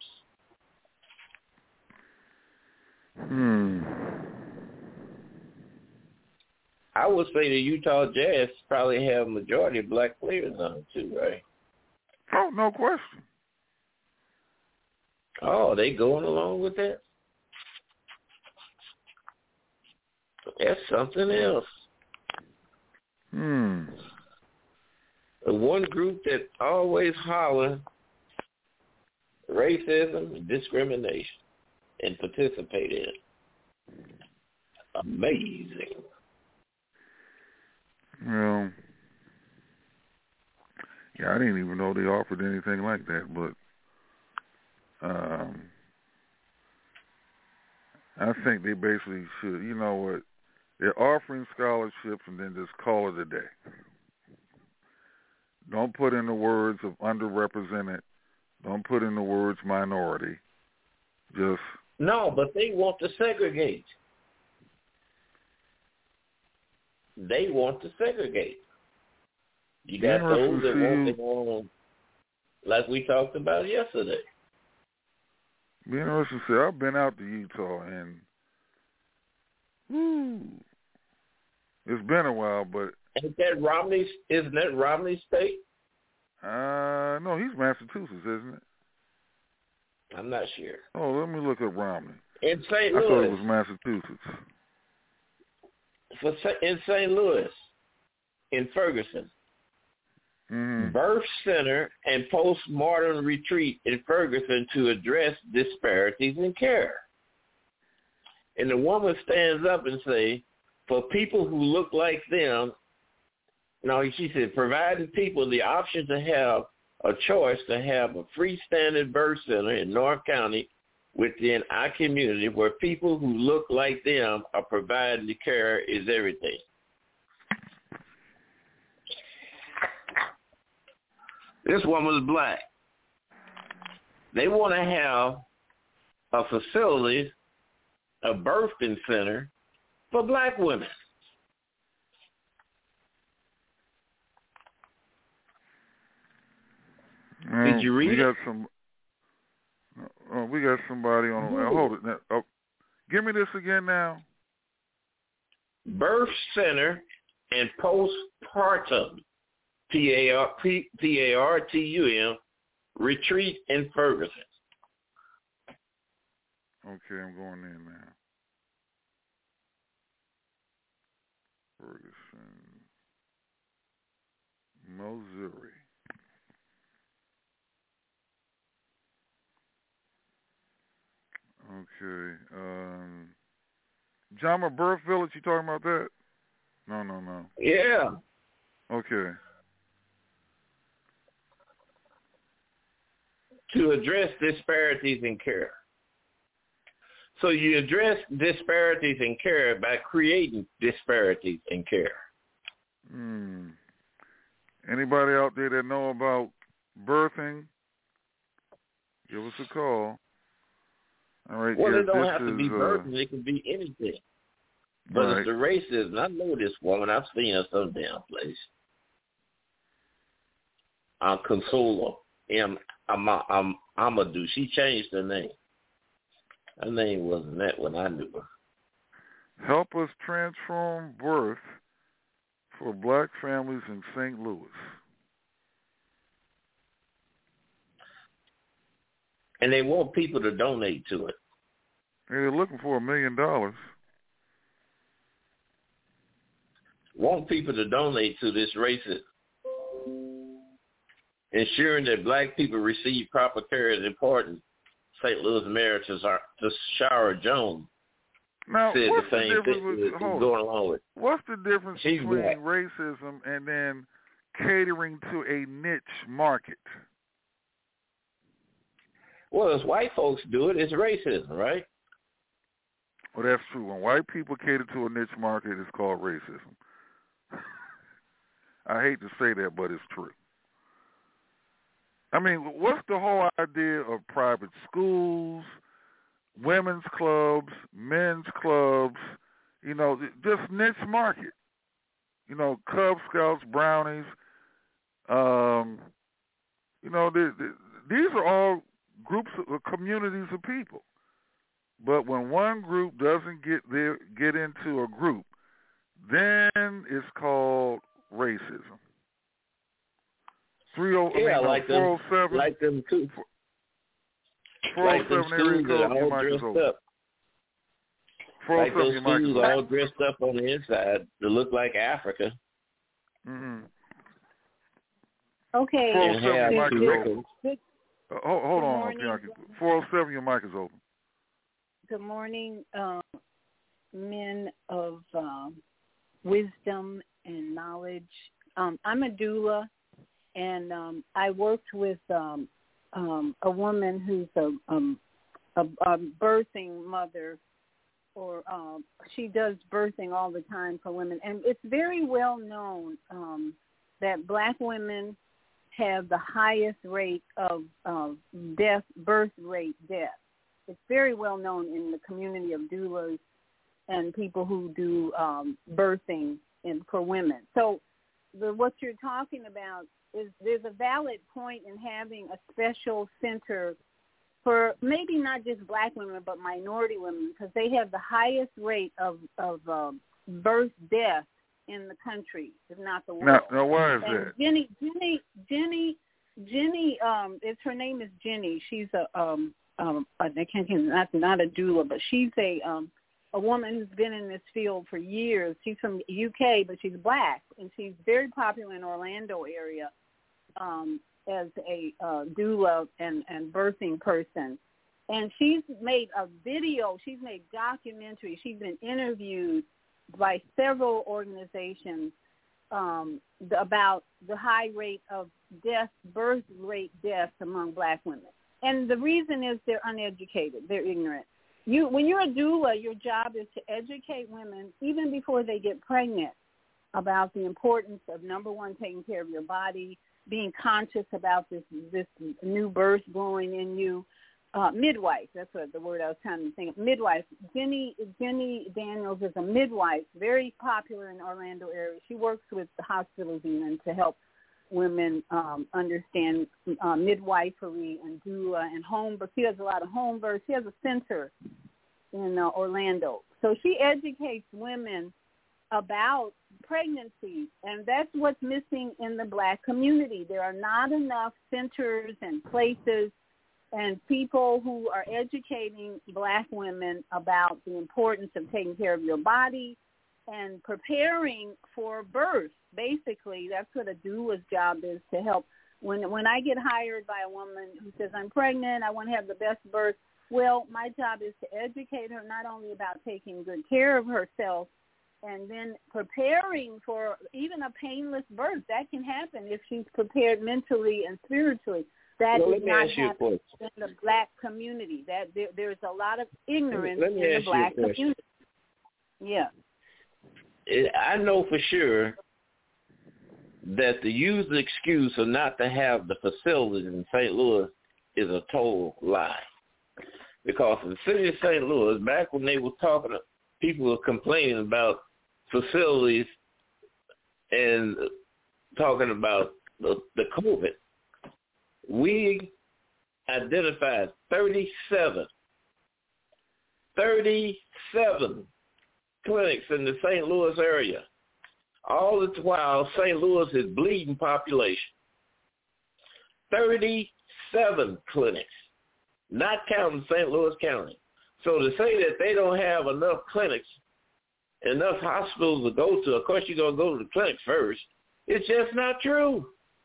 Speaker 17: I would say the Utah Jazz probably have a majority of black players on it too, right?
Speaker 11: Oh, no question.
Speaker 17: Oh, they going along with that? That's something else. The one group that always holler racism and discrimination and participate in it. Amazing.
Speaker 11: Well, yeah, I didn't even know they offered anything like that, but I think they basically should, you know what, they're offering scholarships and then just call it a day. Don't put in the words of underrepresented. Don't put in the words minority. Just
Speaker 17: no, but they want to segregate. They want to segregate. You got those that want to go on, like we talked about yesterday.
Speaker 11: Be interesting to see. I've been out to Utah and it's been a while, but
Speaker 17: isn't that Romney State?
Speaker 11: No, he's Massachusetts, isn't it?
Speaker 17: I'm not sure.
Speaker 11: Oh, let me look up Romney.
Speaker 17: In St.
Speaker 11: I thought
Speaker 17: Louis.
Speaker 11: it was Massachusetts.
Speaker 17: In St. Louis, in Ferguson. Birth Center and Postmortem Retreat in Ferguson to address disparities in care. And the woman stands up and say, for people who look like them, she said, providing people the option to have a choice to have a freestanding birth center in North County within our community where people who look like them are providing the care is everything. This woman's black. They want to have a facility, a birthing center for black women. Did you read it?
Speaker 11: We got somebody on. Hold it. Now. Oh, give me this again now.
Speaker 17: Birth Center and Postpartum, PARTUM, Retreat in Ferguson.
Speaker 11: Okay, I'm going in now. Ferguson, Missouri. Okay. Jama Birth Village, you talking about that? No.
Speaker 17: Yeah.
Speaker 11: Okay.
Speaker 17: To address disparities in care. So you address disparities in care by creating disparities in care.
Speaker 11: Anybody out there that know about birthing, give us a call. All right.
Speaker 17: Well,
Speaker 11: yeah,
Speaker 17: it don't have to be birthing. It can be anything. But
Speaker 11: right.
Speaker 17: It's the racism. I know this woman. I've seen her some damn place. Consola. Amadou. She changed her name. Her name wasn't that when I knew her.
Speaker 11: Help us transform birth for black families in St. Louis.
Speaker 17: And they want people to donate to it.
Speaker 11: They're looking for $1 million.
Speaker 17: Want people to donate to this racism. Ensuring that black people receive proper care is important. St. Louis Mayor Tashara Jones
Speaker 11: now,
Speaker 17: said
Speaker 11: what's
Speaker 17: the same thing going along with.
Speaker 11: What's the difference between
Speaker 17: black.
Speaker 11: racism and then catering to a niche market?
Speaker 17: Well, as white folks do it, it's racism, right?
Speaker 11: Well, that's true. When white people cater to a niche market, it's called racism. I hate to say that, but it's true. I mean, what's the whole idea of private schools, women's clubs, men's clubs, just niche market? Cub Scouts, Brownies, these are all groups of communities of people. But when one group doesn't get into a group, then it's called racism. 407.
Speaker 17: Like them too.
Speaker 11: 407 area code, your mic is open. 407,
Speaker 17: like those
Speaker 11: your mic is
Speaker 17: schools
Speaker 11: open.
Speaker 17: all dressed up on the inside to look like Africa.
Speaker 11: Mm-hmm.
Speaker 18: Okay.
Speaker 11: 407, your mic is open. Hold on,
Speaker 18: morning.
Speaker 11: Bianca. 407, your mic is open.
Speaker 18: Good morning, men of wisdom and knowledge. I'm a doula, and I worked with a woman who's a birthing mother, or she does birthing all the time for women. And it's very well known that black women have the highest rate of birth rate death. It's very well known in the community of doulas and people who do birthing for women. So what you're talking about is there's a valid point in having a special center for maybe not just black women but minority women, because they have the highest rate of birth death in the country, if not the world.
Speaker 11: Now why is that?
Speaker 18: Jenny, her name is Jenny. She's not a doula, but she's a woman who's been in this field for years. She's from UK, but she's black, and she's very popular in Orlando area as a doula and birthing person. And she's made a video. She's made documentary. She's been interviewed by several organizations about the high rate of birth rate deaths among black women. And the reason is they're uneducated. They're ignorant. When you're a doula, your job is to educate women even before they get pregnant about the importance of, number one, taking care of your body, being conscious about this new birth growing in you. Midwife, that's what the word I was trying to think of. Midwife. Jenny Daniels is a midwife, very popular in the Orlando area. She works with the hospitals even to help women understand midwifery and doula and home birth. She does a lot of home birth. She has a center in Orlando. So she educates women about pregnancy, and that's what's missing in the black community. There are not enough centers and places and people who are educating black women about the importance of taking care of your body and preparing for birth. Basically, that's what a doula's job is, to help. When I get hired by a woman who says, I'm pregnant, I want to have the best birth, well, my job is to educate her not only about taking good care of herself and then preparing for even a painless birth. That can happen if she's prepared mentally and spiritually. That does not happen in the black community. That there's a lot of ignorance in the black community. Yeah.
Speaker 17: I know for sure that the used excuse of not to have the facilities in St. Louis is a total lie. Because in the city of St. Louis, back when they were talking, people were complaining about facilities and talking about the COVID. We identified 37 clinics in the St. Louis area. All the while, St. Louis is bleeding population. 37 clinics, not counting St. Louis County. So to say that they don't have enough clinics, enough hospitals to go to, of course you're going to go to the clinic first. It's just not true.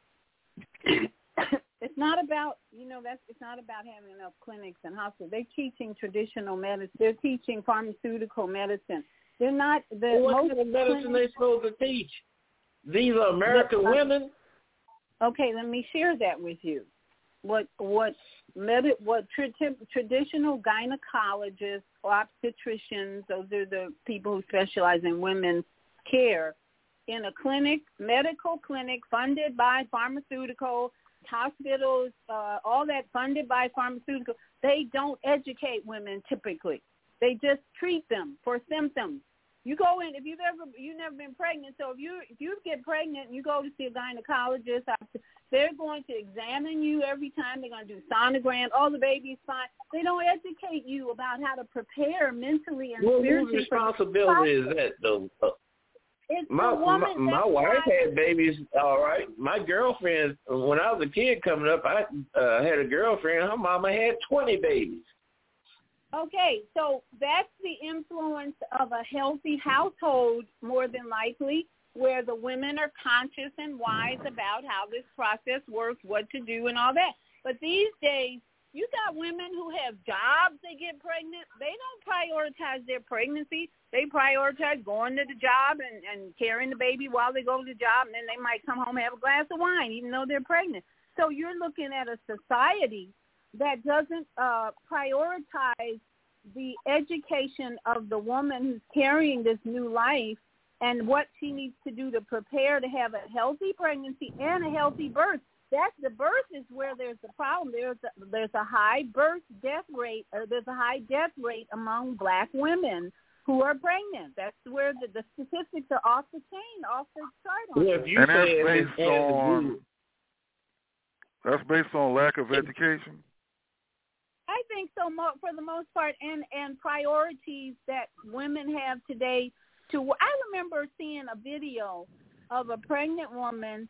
Speaker 18: It's not about, it's not about having enough clinics and hospitals. They're teaching traditional medicine. They're teaching pharmaceutical medicine. They're not
Speaker 17: what kind of medicine they supposed to teach? These are American women.
Speaker 18: Okay, let me share that with you. What traditional gynecologists, obstetricians, those are the people who specialize in women's care, in a clinic, medical clinic funded by pharmaceutical hospitals, all that funded by pharmaceutical, they don't educate women typically. They just treat them for symptoms. You go in, if you've never been pregnant, so if you get pregnant and you go to see a gynecologist, they're going to examine you every time. They're going to do sonogram. Oh, the baby's fine. They don't educate you about how to prepare mentally and spiritually.
Speaker 17: Whose responsibility is that, though? My wife had babies, all right. My girlfriend, when I was a kid coming up, I had a girlfriend. Her mama had 20 babies.
Speaker 18: Okay, so that's the influence of a healthy household, more than likely, where the women are conscious and wise about how this process works, what to do, and all that. But these days, you got women who have jobs, they get pregnant. They don't prioritize their pregnancy. They prioritize going to the job and carrying the baby while they go to the job, and then they might come home and have a glass of wine, even though they're pregnant. So you're looking at a society that doesn't prioritize the education of the woman who's carrying this new life and what she needs to do to prepare to have a healthy pregnancy and a healthy birth. That's the birth is where there's the problem. There's a high death rate among black women who are pregnant. That's where the statistics are off the chain, off the chart.
Speaker 17: Well, if you say
Speaker 11: that's based on lack of education.
Speaker 18: I think so, for the most part, and priorities that women have today. I remember seeing a video of a pregnant woman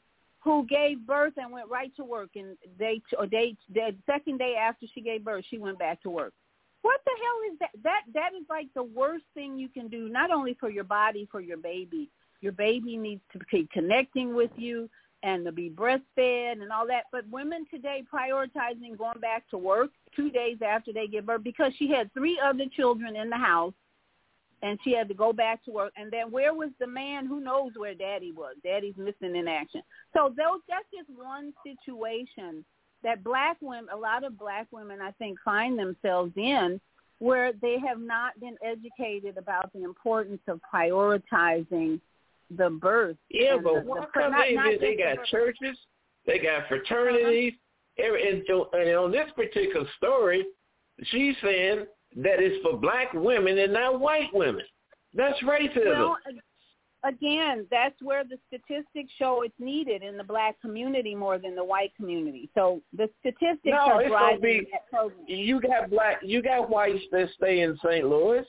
Speaker 18: who gave birth and went right to work, and the second day after she gave birth, she went back to work. What the hell is that? That is like the worst thing you can do, not only for your body, for your baby. Your baby needs to keep connecting with you and to be breastfed and all that. But women today prioritizing going back to work 2 days after they give birth because she had 3 other children in the house and she had to go back to work. And then where was the man? Who knows where daddy was? Daddy's missing in action. So that's just one situation that black women, a lot of black women, I think, find themselves in where they have not been educated about the importance of prioritizing the birth.
Speaker 17: Yeah, but why come they got churches, they got fraternities, and on this particular story, she's saying that it's for black women and not white women. That's racism.
Speaker 18: Well, again, that's where the statistics show it's needed in the black community more than the white community. So the statistics are driving that program.
Speaker 17: You got whites that stay in St. Louis.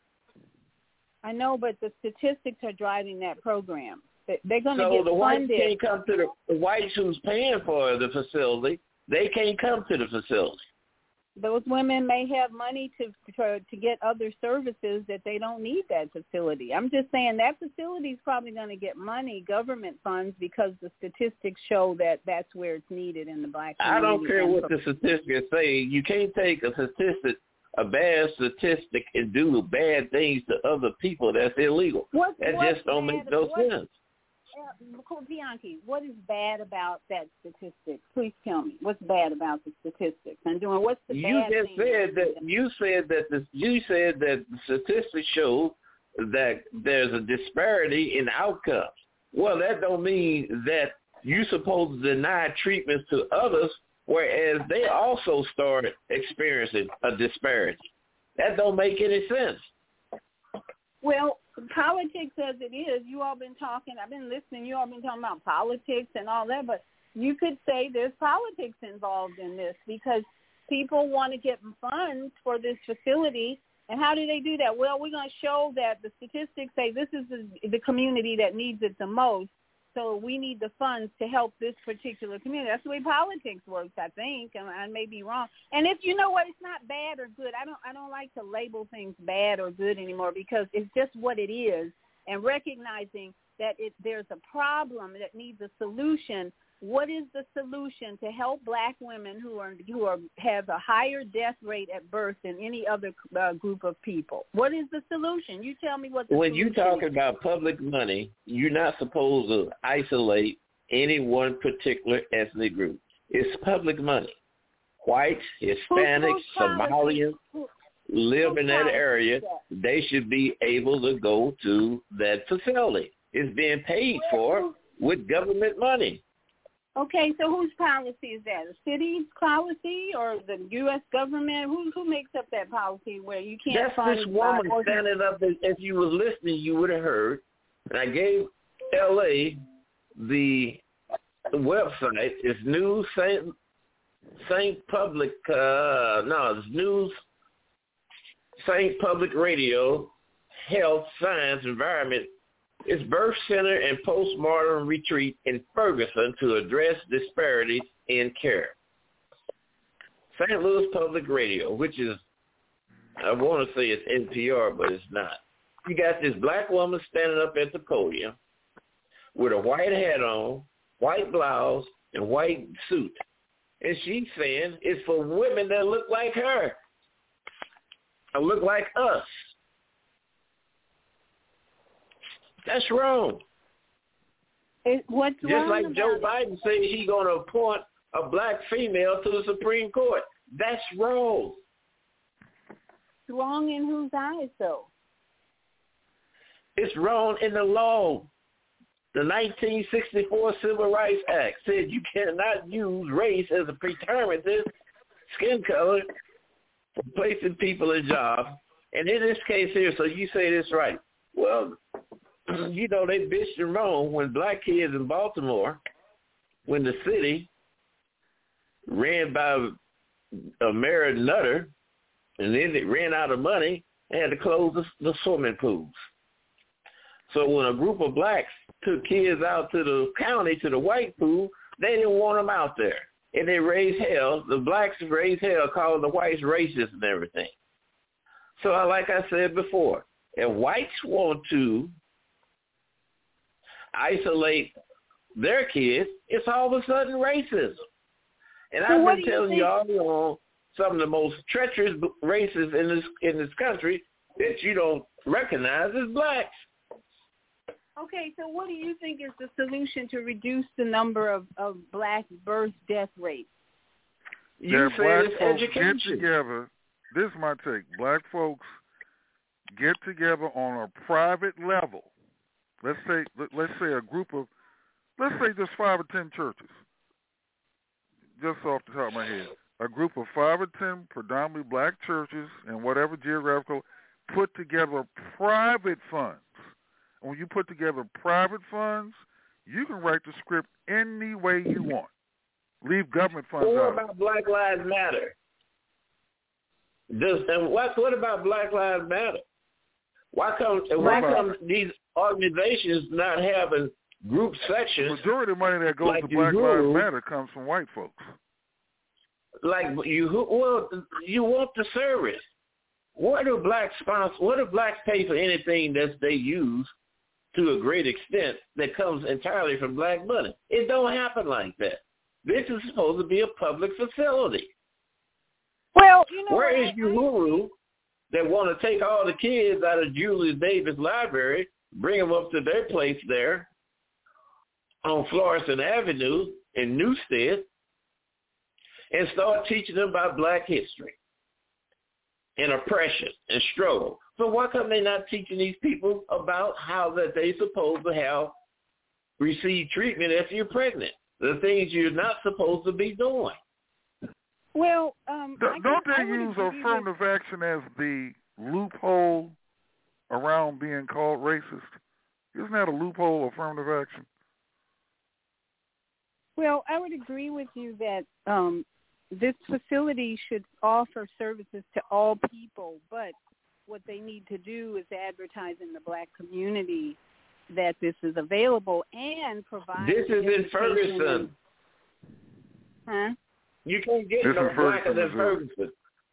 Speaker 18: I know, but the statistics are driving that program. They're going to get funded.
Speaker 17: So the whites can't come to the whites who's paying for the facility. They can't come to the facility.
Speaker 18: Those women may have money to get other services that they don't need that facility. I'm just saying that facility is probably going to get money, government funds, because the statistics show that that's where it's needed in the black community.
Speaker 17: I don't care what the statistics say. You can't take a bad statistic and do bad things to other people. That's illegal. That just don't make no sense.
Speaker 18: Bianchi, what is bad about that statistic? Please tell me what's bad about the statistics. And doing what's the bad thing?
Speaker 17: You said that the statistics show that there's a disparity in outcomes. Well, that don't mean that you're supposed to deny treatments to others, whereas they also started experiencing a disparity. That don't make any sense.
Speaker 18: Well, politics as it is, you all been talking, I've been listening, you all been talking about politics and all that, but you could say there's politics involved in this because people want to get funds for this facility. And how do they do that? Well, we're going to show that the statistics say this is the community that needs it the most. So we need the funds to help this particular community. That's the way politics works, I think, and I may be wrong. And if you know what, it's not bad or good. I don't like to label things bad or good anymore because it's just what it is. And recognizing that there's a problem that needs a solution. What is the solution to help black women who have a higher death rate at birth than any other group of people? What is the solution? You tell me what the
Speaker 17: when
Speaker 18: solution
Speaker 17: you're talking about public money, you're not supposed to isolate any one particular ethnic group. It's public money. Whites, Hispanics, Somalians live in that area. They should be able to go to that facility. It's being paid for with government money.
Speaker 18: Okay, so whose policy is that? The city's policy or the U.S. government? Who makes up that policy where you can't
Speaker 17: find... That's this woman standing up. If you were listening, you would have heard. And I gave L.A. the website. It's News St. Public... it's News St. Public Radio, Health, Science, Environment. It's Birth Center and Postmortem Retreat in Ferguson to address disparities in care. St. Louis Public Radio, which is, I want to say it's NPR, but it's not. You got this black woman standing up at the podium with a white hat on, white blouse, and white suit. And she's saying it's for women that look like her, or look like us. That's wrong.
Speaker 18: What's
Speaker 17: just
Speaker 18: wrong
Speaker 17: like Joe Biden said he's going to appoint a black female to the Supreme Court. That's wrong.
Speaker 18: It's wrong in whose eyes, though?
Speaker 17: It's wrong in the law. The 1964 Civil Rights Act said you cannot use race as a predeterminative skin color for placing people in jobs. And in this case here, so you say this right. Well, you know, they bitched and moaned when black kids in Baltimore, when the city ran by a mayor Nutter, and then it ran out of money, they had to close the swimming pools. So when a group of blacks took kids out to the county, to the white pool, they didn't want them out there. And they raised hell. The blacks raised hell, calling the whites racist and everything. So like I said before, if whites want to isolate their kids, it's all of a sudden racism. And
Speaker 18: So
Speaker 17: I've been telling you all along, some of the most treacherous races in this country that you don't recognize is blacks.
Speaker 18: Okay, so what do you think is the solution to reduce the number of black birth death rates?
Speaker 17: You
Speaker 11: that
Speaker 17: say
Speaker 11: black
Speaker 17: it's
Speaker 11: folks
Speaker 17: education.
Speaker 11: get together. This is my take. Black folks get together on a private level. Let's say a group of, let's say just 5 or 10 churches. Just off the top of my head, a group of 5 or 10 predominantly black churches in whatever geographical put together private funds. And when you put together private funds, you can write the script any way you want. Leave government funds
Speaker 17: Well, what
Speaker 11: out.
Speaker 17: about Black Lives Matter? What about Black Lives Matter? Why come these organizations not having group sections?
Speaker 11: The majority of money that goes
Speaker 17: like
Speaker 11: to Black
Speaker 17: Uhuru,
Speaker 11: Lives Matter comes from white folks.
Speaker 17: Like you want the service. What do blacks pay for anything that they use to a great extent that comes entirely from black money? It don't happen like that. This is supposed to be a public facility.
Speaker 18: Well,
Speaker 17: where is Uhuru that want to take all the kids out of Julius Davis Library, bring them up to their place there on Florissant Avenue in Newstead, and start teaching them about black history and oppression and struggle? So why come they not teaching these people about how that they supposed to have receive treatment if you're pregnant? The things you're not supposed to be doing.
Speaker 18: Well,
Speaker 11: don't they use affirmative action as the loophole around being called racist? Isn't that a loophole, affirmative action?
Speaker 18: Well, I would agree with you that this facility should offer services to all people, but what they need to do is advertise in the black community that this is available and provide.
Speaker 17: This is in Ferguson.
Speaker 18: Huh?
Speaker 17: You can't get no blacker than Ferguson.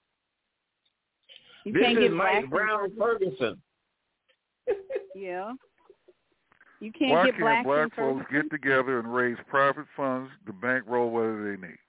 Speaker 17: This is Mike Brown Ferguson.
Speaker 18: Yeah. You can't
Speaker 11: Why
Speaker 18: get
Speaker 11: can't black
Speaker 18: Ferguson?
Speaker 11: folks get together and raise private funds to bankroll whatever they need?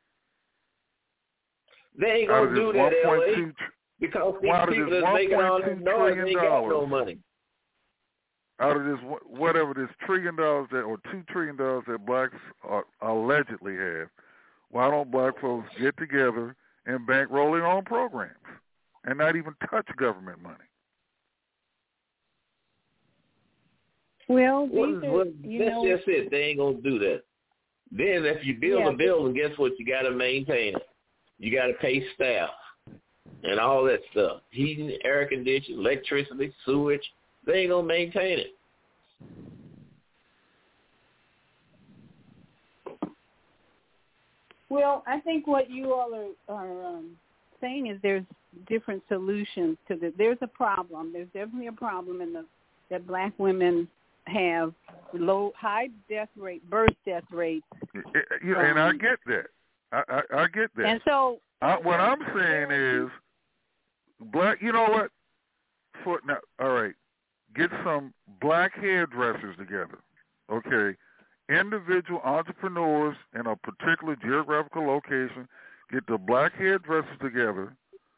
Speaker 17: They ain't gonna do that, LA, because these people is making all this noise. They ain't got no money.
Speaker 11: Out of this, whatever this $1 trillion or $2 trillion that blacks allegedly have, why don't black folks get together and bankroll their own programs and not even touch government money?
Speaker 18: Well,
Speaker 17: that's just it. They ain't gonna do that. Then, if you build a building, guess what? You got to maintain it. You got to pay staff and all that stuff. Heating, air conditioning, electricity, sewage. They ain't gonna maintain it.
Speaker 18: Well, I think what you all are saying is there's different solutions to this. There's a problem. There's definitely a problem that black women have high death rate, birth death rates.
Speaker 11: And I get that. I get that.
Speaker 18: And so
Speaker 11: what I'm saying is, black. You know what? All right. Get some black hairdressers together, okay? Individual entrepreneurs in a particular geographical location, get the black hairdressers together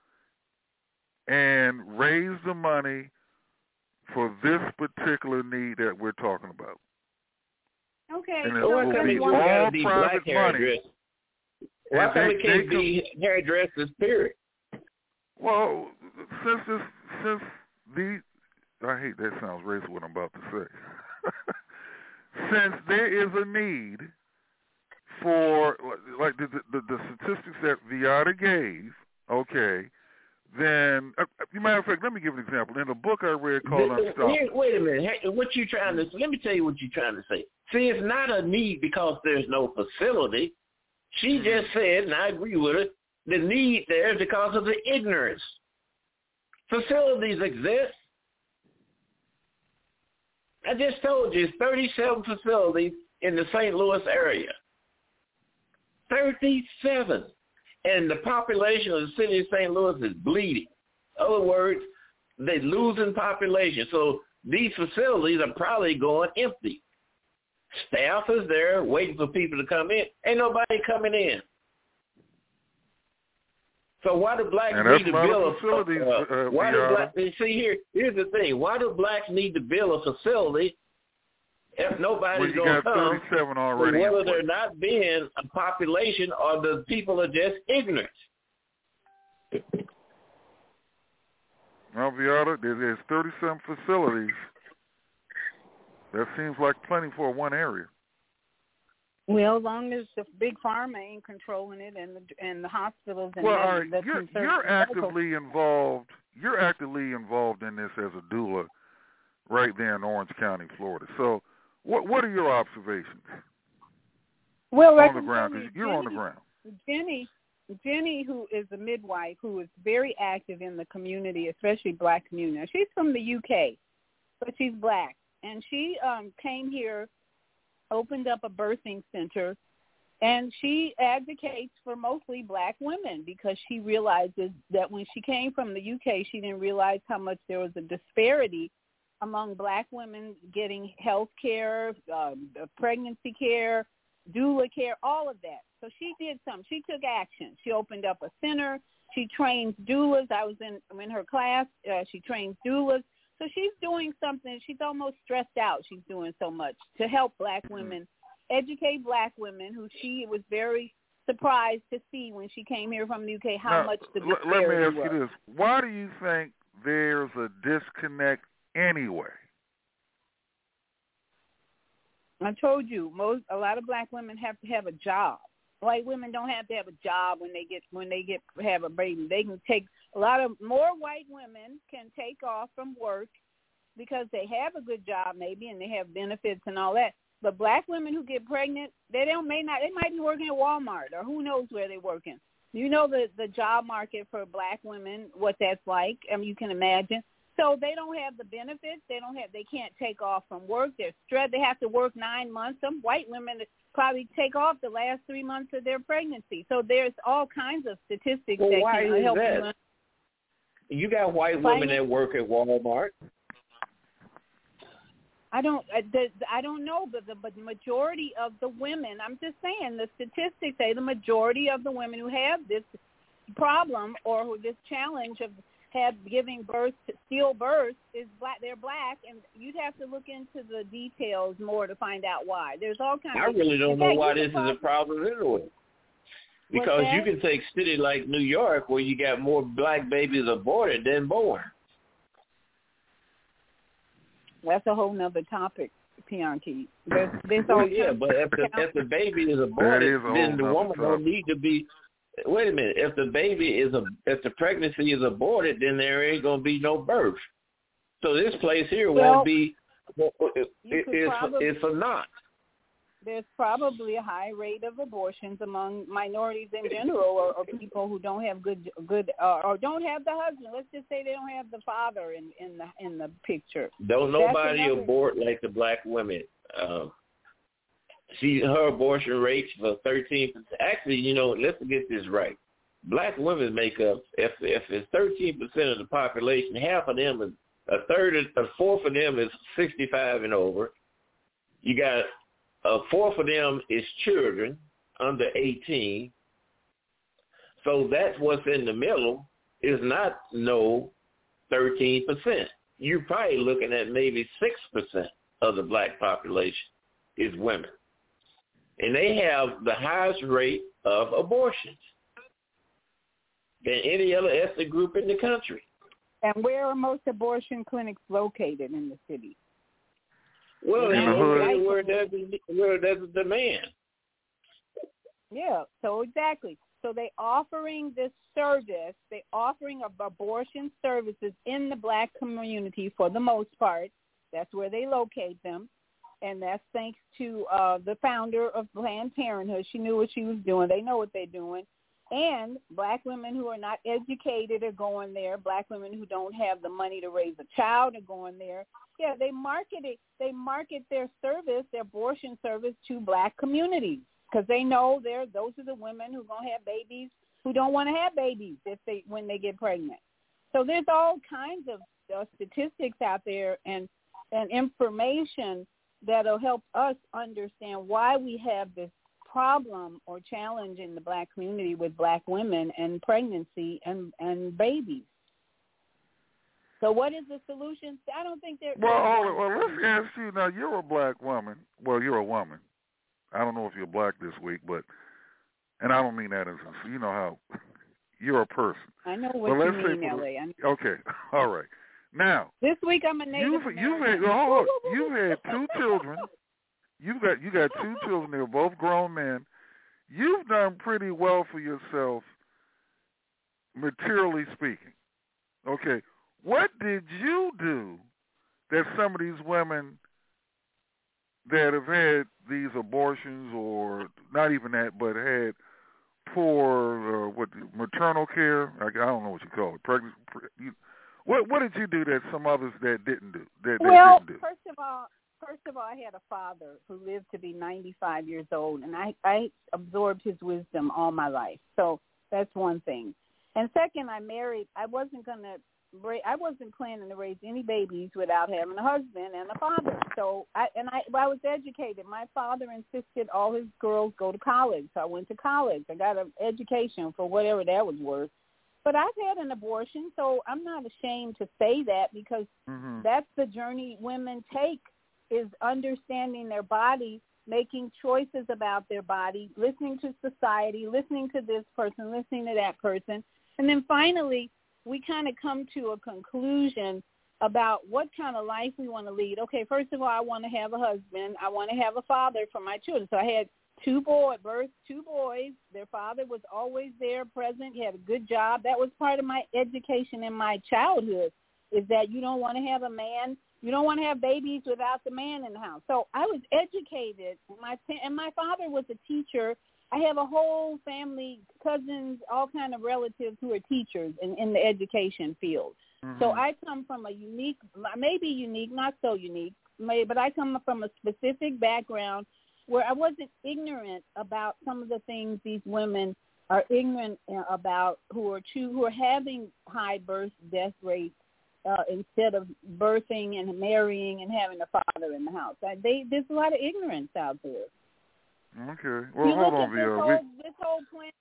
Speaker 11: and raise the money for this particular need that we're talking about.
Speaker 18: Okay.
Speaker 11: And it will be all private money.
Speaker 17: Why come it can't be hairdressers, period?
Speaker 11: Well, since I hate that sounds racist what I'm about to say. Since there is a need for, like the statistics that Viata gave, okay, then, matter of fact, let me give an example. In a book I read called Unstoppable.
Speaker 17: Wait a minute. Hey, what you trying to? Let me tell you what you're trying to say. See, it's not a need because there's no facility. She just said, and I agree with her, the need there is because of the ignorance. Facilities exist. I just told you, it's 37 facilities in the St. Louis area. 37. And the population of the city of St. Louis is bleeding. In other words, they're losing population. So these facilities are probably going empty. Staff is there waiting for people to come in. Ain't nobody coming in. So why do blacks need to build here's the thing. Why do blacks need to build a facility if nobody's going to come?
Speaker 11: 37 already.
Speaker 17: Whether they're not being a population or the people are just ignorant.
Speaker 11: Well, Viata, there's 37 facilities. That seems like plenty for one area.
Speaker 18: Well, as long as the big pharma ain't controlling it, and the hospitals and
Speaker 11: you're actively involved. You're actively involved in this as a doula, right there in Orange County, Florida. So, what are your observations?
Speaker 18: Well,
Speaker 11: on the ground, 'cause you're on the ground.
Speaker 18: Jenny, who is a midwife, who is very active in the community, especially black community. She's from the UK, but she's black, and she came here, opened up a birthing center, and she advocates for mostly black women because she realizes that when she came from the UK, she didn't realize how much there was a disparity among black women getting health care, pregnancy care, doula care, all of that. So she did something. She took action. She opened up a center. She trains doulas. I was in her class. She trains doulas. So she's doing something. She's almost stressed out. She's doing so much to help black women, educate black women, who she was very surprised to see when she came here from the UK how much the disparity was.
Speaker 11: Let me ask you this. Why do you think there's a disconnect anyway?
Speaker 18: I told you, a lot of black women have to have a job. White women don't have to have a job when they have a baby. They can take more white women can take off from work because they have a good job maybe and they have benefits and all that. But black women who get pregnant, they might be working at Walmart or who knows where they're working. You know the job market for black women, what that's like. I mean, you can imagine. So they don't have the benefits. They can't take off from work. They're stressed. They have to work 9 months. Some white women probably take off the last 3 months of their pregnancy. So there's all kinds of statistics that can help you.
Speaker 17: You got white women that work at Walmart.
Speaker 18: I don't know, but the majority of the women, I'm just saying, the statistics say the majority of the women who have this problem or who this challenge of giving birth to stillbirth is black. They're black, and you'd have to look into the details more to find out why. There's all kinds.
Speaker 17: I really don't know why this is a problem anyway. Because you can take a city like New York where you got more black babies aborted than born.
Speaker 18: That's a whole nother topic, Pianki. There's
Speaker 17: but if the baby is aborted, then the woman don't need to be. Wait a minute. If the pregnancy is aborted, then there ain't gonna be no birth. So this place here won't be. It's a knot.
Speaker 18: There's probably a high rate of abortions among minorities in general, or people who don't have good, or don't have the husband. Let's just say they don't have the father in the picture.
Speaker 17: Don't nobody abort like the black women. Her abortion rates for 13%. Actually, let's get this right. Black women make up, if it's 13% of the population, half of them a fourth of them is 65 and over. You got a fourth of them is children under 18. So that's what's in the middle is not 13%. You're probably looking at maybe 6% of the black population is women. And they have the highest rate of abortions than any other ethnic group in the country.
Speaker 18: And where are most abortion clinics located in the city?
Speaker 17: Well, where there's a demand.
Speaker 18: Yeah, so exactly. So they offering this service, they offering abortion services in the black community for the most part. That's where they locate them. And that's thanks to the founder of Planned Parenthood. She knew what she was doing. They know what they're doing. And black women who are not educated are going there. Black women who don't have the money to raise a child are going there. Yeah, they market it. They market their service, their abortion service, to black communities because they know those are the women who are going to have babies who don't want to have babies when they get pregnant. So there's all kinds of statistics out there and information that'll help us understand why we have this problem or challenge in the black community with black women and pregnancy and babies. So what is the solution? I don't think there.
Speaker 11: Well, let's ask you now. You're a black woman. Well, you're a woman. I don't know if you're black this week, and I don't mean that as you know how you're a person.
Speaker 18: I know what you mean, Ellie.
Speaker 11: Okay, all right. Now
Speaker 18: this week I'm a Native American.
Speaker 11: You've had 2 children. You got 2 children. They're both grown men. You've done pretty well for yourself, materially speaking. Okay, what did you do that some of these women that have had these abortions, or not even that, but had poor maternal care? I don't know what you call it. Pregnancy. What did you do that some others that didn't do? Didn't do?
Speaker 18: First of all, I had a father who lived to be 95 years old, and I absorbed his wisdom all my life. So that's one thing. And second, I married. I wasn't planning to raise any babies without having a husband and a father. So I was educated. My father insisted all his girls go to college. So I went to college. I got an education for whatever that was worth. But I've had an abortion, so I'm not ashamed to say that because that's the journey women take. Is understanding their body, making choices about their body, listening to society, listening to this person, listening to that person. And then finally, we kind of come to a conclusion about what kind of life we want to lead. Okay, first of all, I want to have a husband. I want to have a father for my children. So I had 2 boys. Their father was always there, present. He had a good job. That was part of my education in my childhood, is that you don't want to have a man. You don't want to have babies without the man in the house. So I was educated. My father was a teacher. I have a whole family, cousins, all kind of relatives who are teachers in the education field. So I come from a unique, maybe unique, not so unique, but I come from a specific background where I wasn't ignorant about some of the things these women are ignorant about who are having high birth death rates. Instead of birthing and marrying and having a father in the house. There's a lot of ignorance out there.
Speaker 11: Okay. Well, hold on, Viola.
Speaker 18: This whole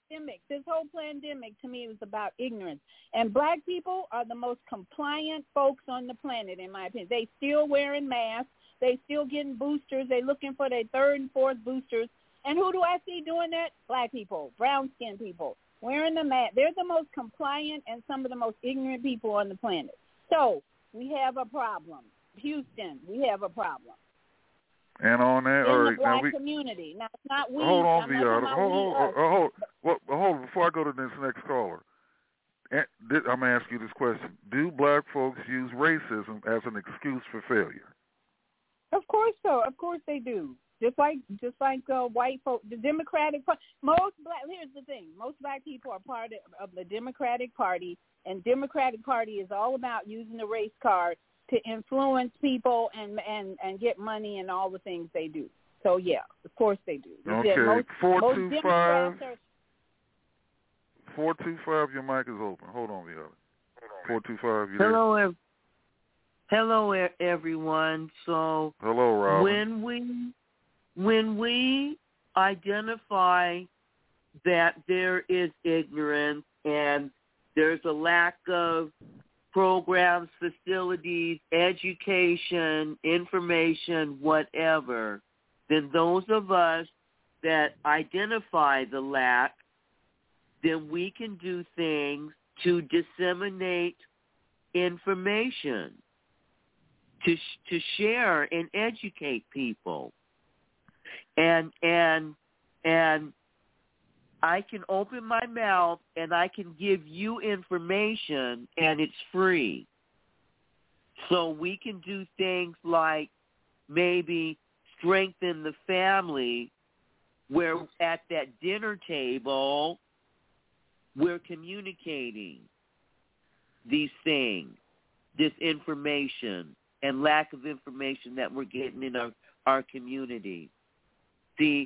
Speaker 18: pandemic to me was about ignorance. And black people are the most compliant folks on the planet, in my opinion. They still wearing masks. They still getting boosters. They looking for their 3rd and 4th boosters. And who do I see doing that? Black people, brown-skinned people, wearing the mask. They're the most compliant and some of the most ignorant people on the planet. So we have a problem. Houston, we have a problem.
Speaker 11: And on that,
Speaker 18: in the black community. Now, it's not we.
Speaker 11: Hold on, Viola. Hold. Before I go to this next caller, I'm going to ask you this question. Do black folks use racism as an excuse for failure?
Speaker 18: Of course so. Of course they do. Just like white folk, the Democratic Party. Here's the thing. Most black people are part of the Democratic Party, and Democratic Party is all about using the race card to influence people and get money and all the things they do. So, yeah, of course they do.
Speaker 11: Okay, 425. 425, your mic is open. Hold on, Viola. 425, you there?
Speaker 19: Hello, everyone. So,
Speaker 11: hello, Robin.
Speaker 19: When we identify that there is ignorance and there's a lack of programs, facilities, education, information, whatever, then those of us that identify the lack, then we can do things to disseminate information, to share and educate people. And I can open my mouth and I can give you information and it's free. So we can do things like maybe strengthen the family, where at that dinner table we're communicating these things, this information and lack of information that we're getting in our community. See,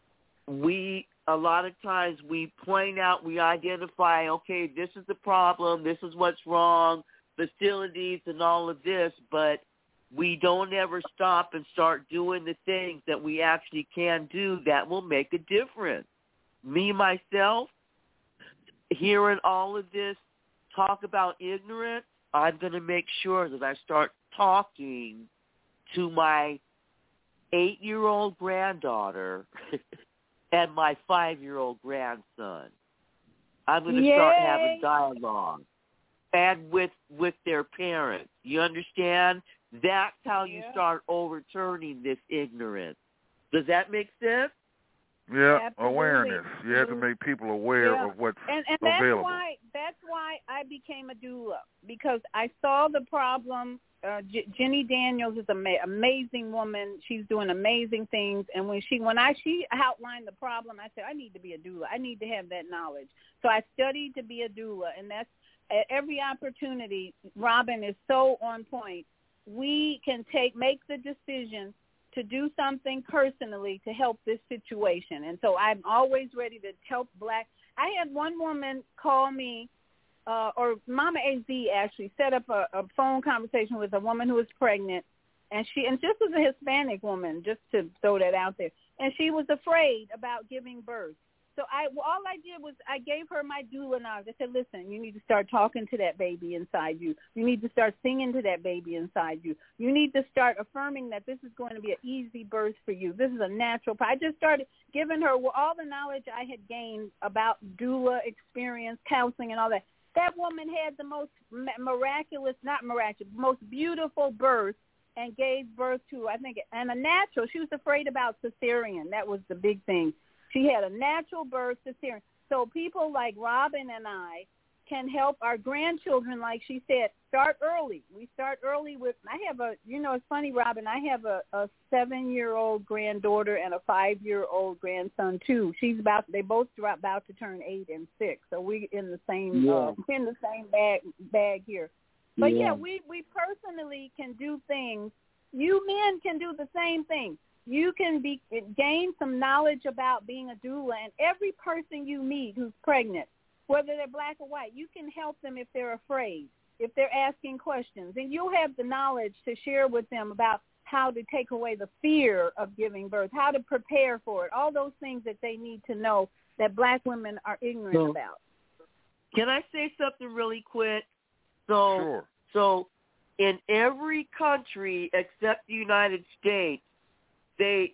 Speaker 19: a lot of times we point out, we identify, okay, this is the problem, this is what's wrong, facilities and all of this, but we don't ever stop and start doing the things that we actually can do that will make a difference. Me, myself, hearing all of this talk about ignorance, I'm going to make sure that I start talking to my 8-year-old granddaughter and my 5-year-old grandson. I'm going to start having dialogue and with their parents. You understand? That's how you start overturning this ignorance. Does that make sense?
Speaker 11: Yeah,
Speaker 18: Absolutely.
Speaker 11: Awareness. You have to make people aware of what's
Speaker 18: and
Speaker 11: available.
Speaker 18: That's why I became a doula, because I saw the problem. Jenny Daniels is an amazing woman. She's doing amazing things. And when she outlined the problem, I said, I need to be a doula. I need to have that knowledge. So I studied to be a doula, and that's at every opportunity. Robin is so on point. We can make the decision to do something personally to help this situation. And so I'm always ready to help Black. I had one woman call me, or Mama AZ actually set up a phone conversation with a woman who was pregnant, and just as a Hispanic woman, just to throw that out there, and she was afraid about giving birth. So all I did was I gave her my doula knowledge. I said, listen, you need to start talking to that baby inside you. You need to start singing to that baby inside you. You need to start affirming that this is going to be an easy birth for you. This is a natural. I just started giving her all the knowledge I had gained about doula experience, counseling, and all that. That woman had the most most beautiful birth and gave birth to, I think, and a natural. She was afraid about cesarean. That was the big thing. She had a natural birth, cesarean. So people like Robin and I can help our grandchildren, like she said, start early. We start early with, it's funny, Robin, I have a 7-year-old granddaughter and a 5-year-old grandson too. They both are about to turn 8 and 6. So we in the same, bag here. But we personally can do things. You men can do the same thing. You can gain some knowledge about being a doula, and every person you meet who's pregnant, whether they're Black or white, you can help them if they're afraid, if they're asking questions. And you'll have the knowledge to share with them about how to take away the fear of giving birth, how to prepare for it, all those things that they need to know that Black women are ignorant about.
Speaker 19: Can I say something really quick?
Speaker 11: Sure.
Speaker 19: So in every country except the United States, the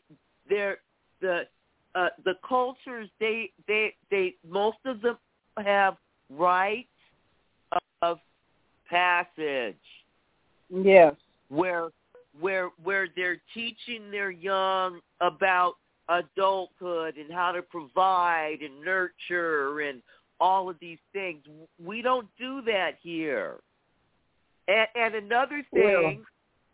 Speaker 19: cultures, they most of them have rites of passage.
Speaker 18: Yes.
Speaker 19: Where they're teaching their young about adulthood and how to provide and nurture and all of these things. We don't do that here. And another thing,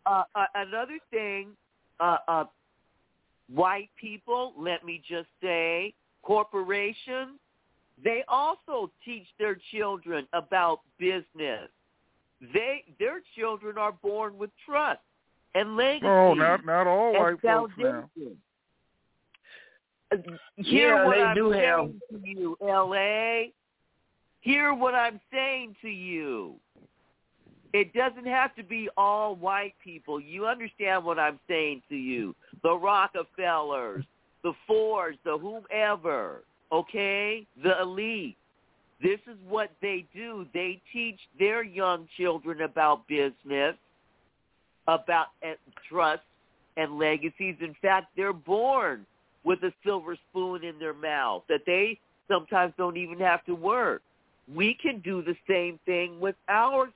Speaker 19: white people, let me just say, corporations, they also teach their children about business. Their children are born with trust and legacy.
Speaker 11: Oh, not all white folks now.
Speaker 19: Hear what I'm saying to you, L.A. Hear what I'm saying to you. It doesn't have to be all white people. You understand what I'm saying to you. The Rockefellers, the Fords, the whomever, okay? The elite. This is what they do. They teach their young children about business, about trust and legacies. In fact, they're born with a silver spoon in their mouth that they sometimes don't even have to work. We can do the same thing with ours.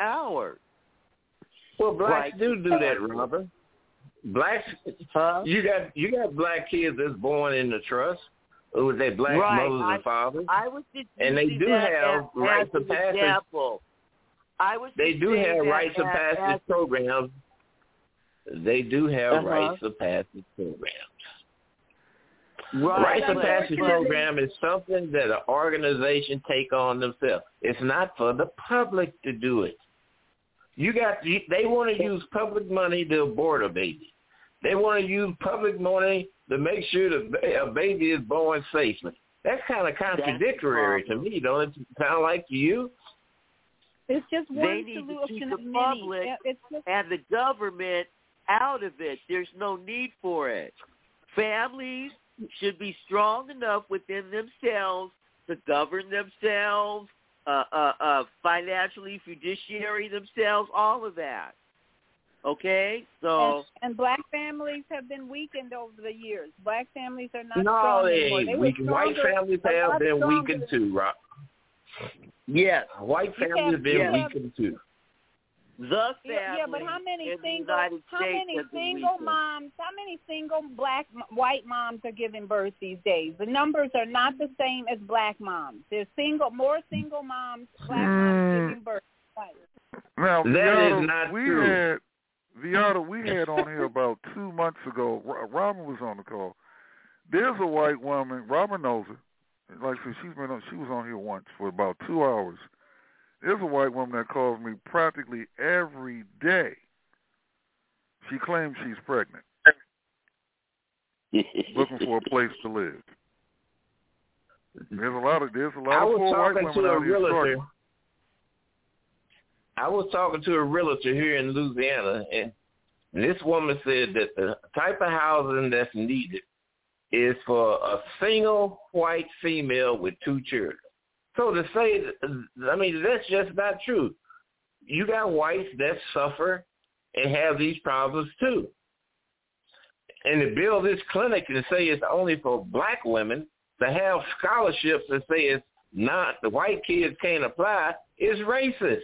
Speaker 17: Well, blacks do that, Robert. Blacks, you got Black kids that's born in the trust with their Black mothers and fathers, and they do have rites of passage. They do have rites of passage programs. They do have rites of passage programs. Rites of passage program is something that an organization take on themselves. It's not for the public to do it. They want to use public money to abort a baby. They want to use public money to make sure a baby is born safely. That's kind of contradictory to me, don't it sound like to you?
Speaker 18: It's just one
Speaker 19: they need
Speaker 18: solution
Speaker 19: to keep the
Speaker 18: of many.
Speaker 19: public and the government out of it. There's no need for it. Families should be strong enough within themselves to govern themselves, financially, fiduciary themselves, all of that. Okay? So
Speaker 18: and black families have been weakened over the years. Black families are not
Speaker 17: No,
Speaker 18: strong
Speaker 17: they
Speaker 18: anymore.
Speaker 17: ain't
Speaker 18: They were
Speaker 17: weakened. White
Speaker 18: stronger,
Speaker 17: families
Speaker 18: a
Speaker 17: have
Speaker 18: lot
Speaker 17: been
Speaker 18: stronger
Speaker 17: weakened
Speaker 18: than-
Speaker 17: too, Rob.
Speaker 19: yes,
Speaker 17: White families have been weakened too.
Speaker 19: The
Speaker 18: Yeah, but how many
Speaker 19: in the
Speaker 18: single,
Speaker 19: United
Speaker 18: how
Speaker 19: States
Speaker 18: many
Speaker 19: have been
Speaker 18: single
Speaker 19: weakened.
Speaker 18: moms, how many single white moms are giving birth these days? The numbers are not the same as black moms. There's more single moms, black moms giving birth.
Speaker 11: Now,
Speaker 17: That is not true.
Speaker 11: Viata, we had on here about 2 months ago. Robin was on the call. There's a white woman. Robin knows her. Like I said, she was on here once for about 2 hours. There's a white woman that calls me practically every day. She claims she's pregnant, looking for a place to live. There's a lot of poor white women out here struggling.
Speaker 17: I was talking to a realtor here in Louisiana, and this woman said that the type of housing that's needed is for a single white female with 2 children. So to say, that's just not true. You got whites that suffer and have these problems too. And to build this clinic and say it's only for black women, to have scholarships and say it's not, the white kids can't apply, is racist.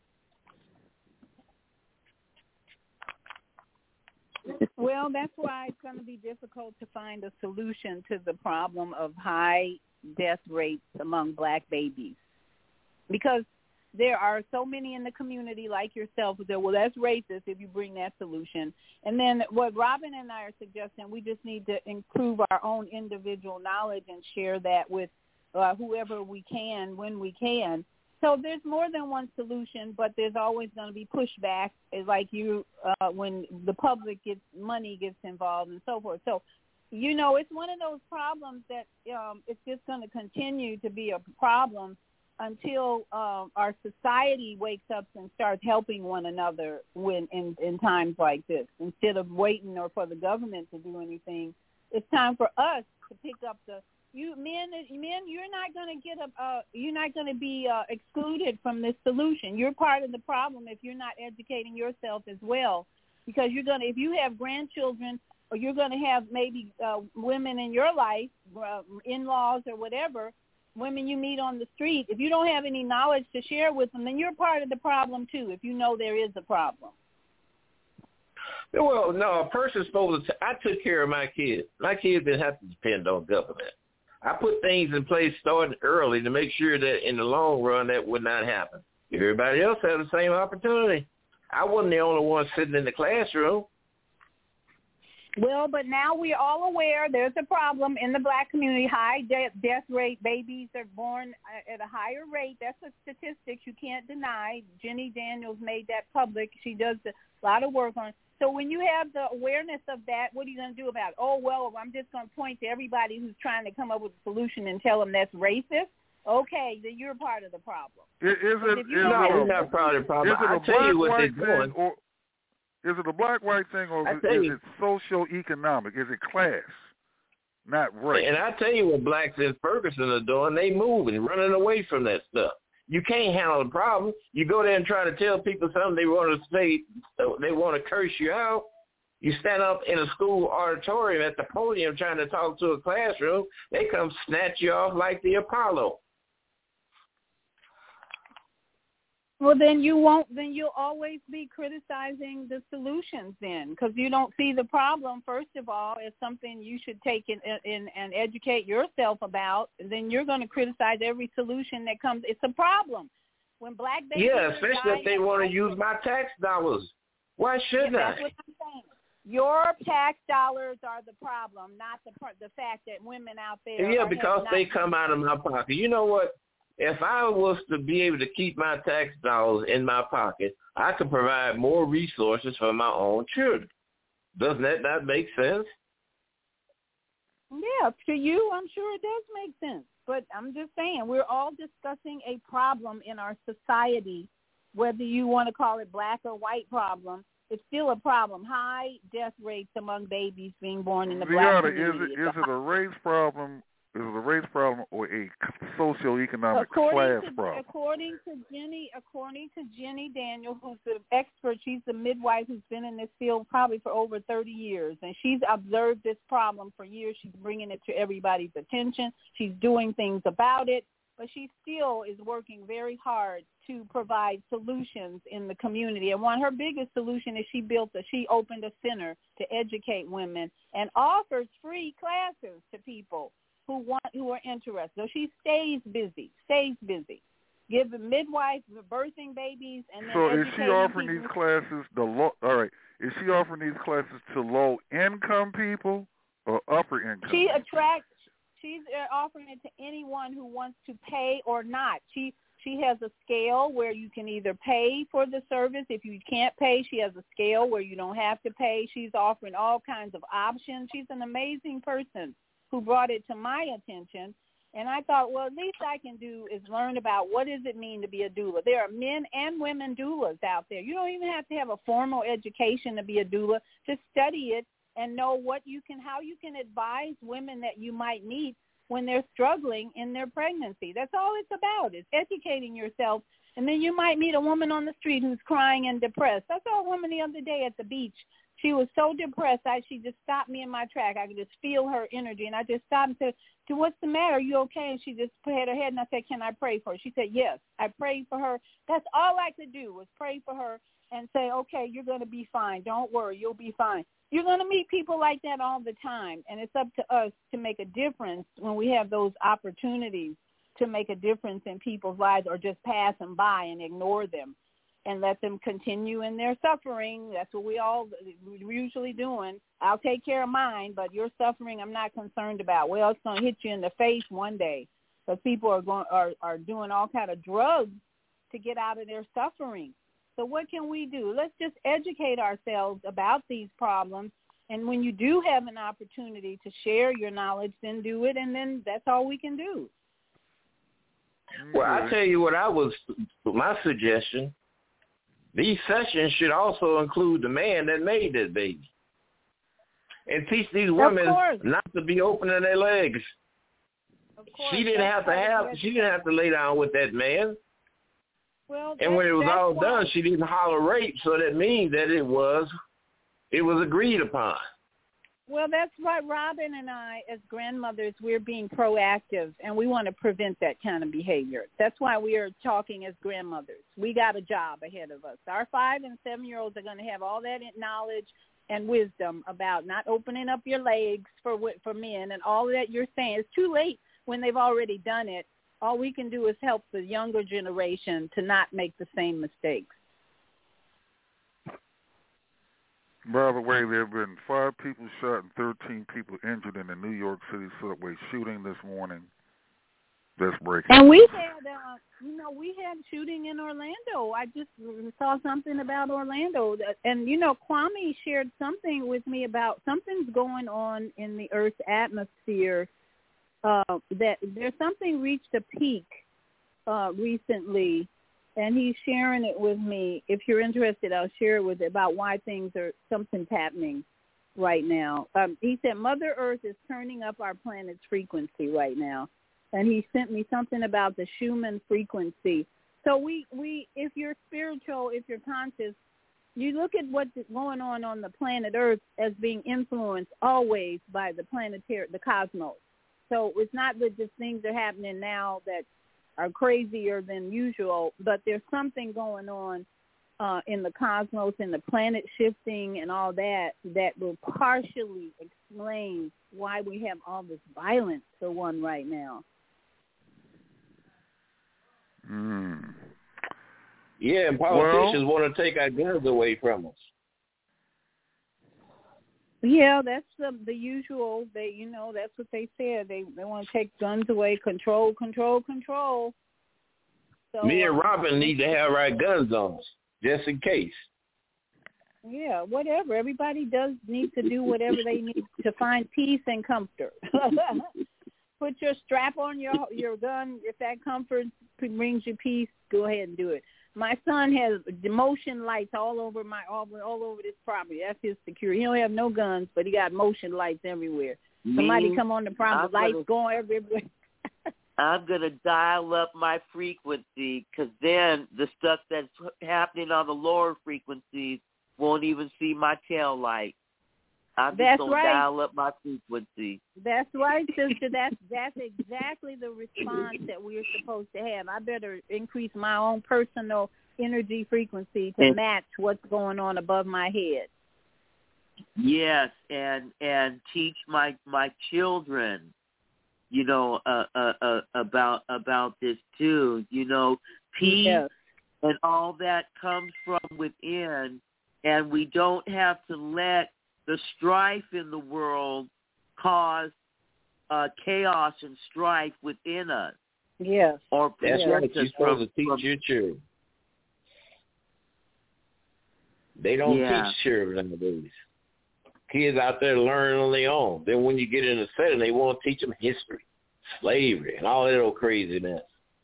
Speaker 18: Well, that's why it's going to be difficult to find a solution to the problem of high death rates among black babies, because there are so many in the community like yourself who say, well, that's racist if you bring that solution. And then what Robin and I are suggesting, we just need to improve our own individual knowledge and share that with whoever we can when we can. So there's more than one solution, but there's always going to be pushback, like when the public money gets involved and so forth. So, it's one of those problems that it's just going to continue to be a problem until our society wakes up and starts helping one another in times like this. Instead of waiting or for the government to do anything, it's time for us to pick up men, you're not going to be excluded from this solution. You're part of the problem if you're not educating yourself as well, because if you have grandchildren, or you're going to have maybe women in your life, in-laws or whatever, women you meet on the street. If you don't have any knowledge to share with them, then you're part of the problem too. If you know there is a problem.
Speaker 17: Well, no, a person's supposed to. I took care of my kids. My kids didn't have to depend on government. I put things in place starting early to make sure that in the long run that would not happen. Everybody else had the same opportunity. I wasn't the only one sitting in the classroom.
Speaker 18: Well, but now we're all aware there's a problem in the black community. High death rate. Babies are born at a higher rate. That's a statistic you can't deny. Jenny Daniels made that public. She does a lot of work on it. So when you have the awareness of that, what are you going to do about it? Oh, well, I'm just going to point to everybody who's trying to come up with a solution and tell them that's racist. Okay, then you're part of the problem.
Speaker 17: We're not part of the problem. I'll tell you what they're doing.
Speaker 11: Is it a black-white thing, or is it socio-economic? Is it class, not race?
Speaker 17: And I tell you what blacks in Ferguson are doing. They moving, running away from that stuff. You can't handle the problem. You go there and try to tell people something they want to say, they want to curse you out. You stand up in a school auditorium at the podium trying to talk to a classroom, they come snatch you off like the Apollo.
Speaker 18: Well, then you'll always be criticizing the solutions then, because you don't see the problem, first of all, as something you should take in and educate yourself about. Then you're going to criticize every solution that comes. It's a problem. When black babies
Speaker 17: especially if they want to use my tax dollars. Why shouldn't I?
Speaker 18: That's what I'm saying. Your tax dollars are the problem, not the fact that women out there.
Speaker 17: Yeah, because they come out of my pocket. You know what? If I was to be able to keep my tax dollars in my pocket, I could provide more resources for my own children. Doesn't that not make sense?
Speaker 18: Yeah, to you, I'm sure it does make sense. But I'm just saying, we're all discussing a problem in our society, whether you want to call it black or white problem. It's still a problem. High death rates among babies being born in the black community.
Speaker 11: Is it a race problem? Is it a race problem or a socioeconomic class problem?
Speaker 18: According to Jenny Daniel, who's the expert, she's the midwife who's been in this field probably for over 30 years, and she's observed this problem for years. She's bringing it to everybody's attention. She's doing things about it, but she still is working very hard to provide solutions in the community. And her biggest solution is she opened a center to educate women and offers free classes to people who are interested. So she stays busy, giving midwives, birthing babies, and then
Speaker 11: so is she offering
Speaker 18: people.
Speaker 11: These classes is she offering these classes to low income people or upper income?
Speaker 18: She's offering it to anyone who wants to pay or not. She has a scale where you can either pay for the service. If you can't pay, she has a scale where you don't have to pay. She's offering all kinds of options. She's an amazing person who brought it to my attention. And I thought, well, at least I can do is learn about what does it mean to be a doula. There are men and women doulas out there. You don't even have to have a formal education to be a doula. Just study it and know how you can advise women that you might meet when they're struggling in their pregnancy. That's all it's about, is educating yourself. And then you might meet a woman on the street who's crying and depressed. I saw a woman the other day at the beach. She was so depressed, she just stopped me in my track. I could just feel her energy. And I just stopped and said, what's the matter? Are you okay? And she just had her head, and I said, can I pray for her? She said, yes. I prayed for her. That's all I could do was pray for her and say, okay, you're going to be fine. Don't worry. You'll be fine. You're going to meet people like that all the time, and it's up to us to make a difference when we have those opportunities to make a difference in people's lives, or just pass them by and ignore them and let them continue in their suffering. That's what we're usually doing. I'll take care of mine, but your suffering I'm not concerned about. Well, it's going to hit you in the face one day, because people are doing all kind of drugs to get out of their suffering. So what can we do? Let's just educate ourselves about these problems. And when you do have an opportunity to share your knowledge, then do it. And then that's all we can do.
Speaker 17: Well, I tell you what my suggestion. These sessions should also include the man that made that baby. And teach these women not to be opening their legs. She didn't have to lay down with that man.
Speaker 18: Well,
Speaker 17: and when it was all done, she didn't holler rape, so that means that it was agreed upon.
Speaker 18: Well, that's why Robin and I, as grandmothers, we're being proactive, and we want to prevent that kind of behavior. That's why we are talking as grandmothers. We got a job ahead of us. Our 5- and 7-year-olds are going to have all that knowledge and wisdom about not opening up your legs for men and all that you're saying. It's too late when they've already done it. All we can do is help the younger generation to not make the same mistakes.
Speaker 11: By the way, there have been 5 people shot and 13 people injured in the New York City subway shooting this morning. That's breaking.
Speaker 18: And we had shooting in Orlando. I just saw something about Orlando. And, Kwame shared something with me about something's going on in the Earth's atmosphere, that there's something reached a peak recently. And he's sharing it with me. If you're interested, I'll share it with you about why something's happening right now. He said Mother Earth is turning up our planet's frequency right now. And he sent me something about the Schumann frequency. So we if you're spiritual, if you're conscious, you look at what's going on the planet Earth as being influenced always by the cosmos. So it's not that just things are happening now that are crazier than usual, but there's something going on in the cosmos and the planet shifting and all that will partially explain why we have all this violence for one right now.
Speaker 17: Yeah, and politicians want to take our guns away from us.
Speaker 18: Yeah, that's the usual. That's what they said. They want to take guns away. Control. So,
Speaker 17: me and Robin need to have our guns on us, just in case.
Speaker 18: Yeah, whatever. Everybody does need to do whatever they need to find peace and comfort. Put your strap on your gun. If that comfort brings you peace, go ahead and do it. My son has motion lights all over all over this property. That's his security. He don't have no guns, but he got motion lights everywhere. Somebody come on the property, lights going everywhere.
Speaker 19: I'm going to dial up my frequency, because then the stuff that's happening on the lower frequencies won't even see my tail light. I'm just going to dial up my frequency.
Speaker 18: That's right, sister. That's exactly the response that we're supposed to have. I better increase my own personal energy frequency to match what's going on above my head.
Speaker 19: Yes, and teach my children, about this too. Peace and all that comes from within, and we don't have to let the strife in the world cause chaos and strife within us.
Speaker 18: Yes.
Speaker 17: Or that's right. You're supposed to teach your children. They don't teach children nowadays. Kids out there learning on their own. Then when you get in a setting, they won't teach them history, slavery, and all that old craziness.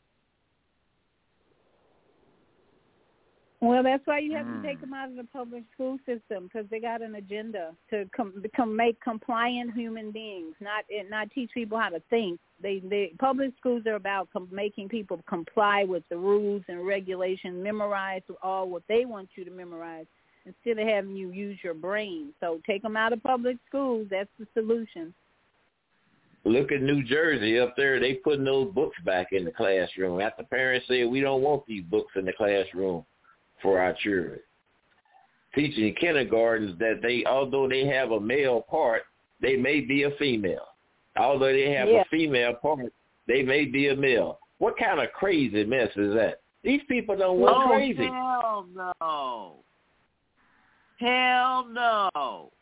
Speaker 18: Well, that's why you have to take them out of the public school system, because they got an agenda to make compliant human beings, not teach people how to think. Public schools are about making people comply with the rules and regulations, memorize all what they want you to memorize, instead of having you use your brain. So take them out of public schools. That's the solution.
Speaker 17: Look at New Jersey up there. They putting those books back in the classroom. After parents say, we don't want these books in the classroom for our children. Teaching kindergartens that although they have a male part, they may be a female. Although they have a female part, they may be a male. What kind of crazy mess is that? These people don't went crazy.
Speaker 19: Hell no. Hell no.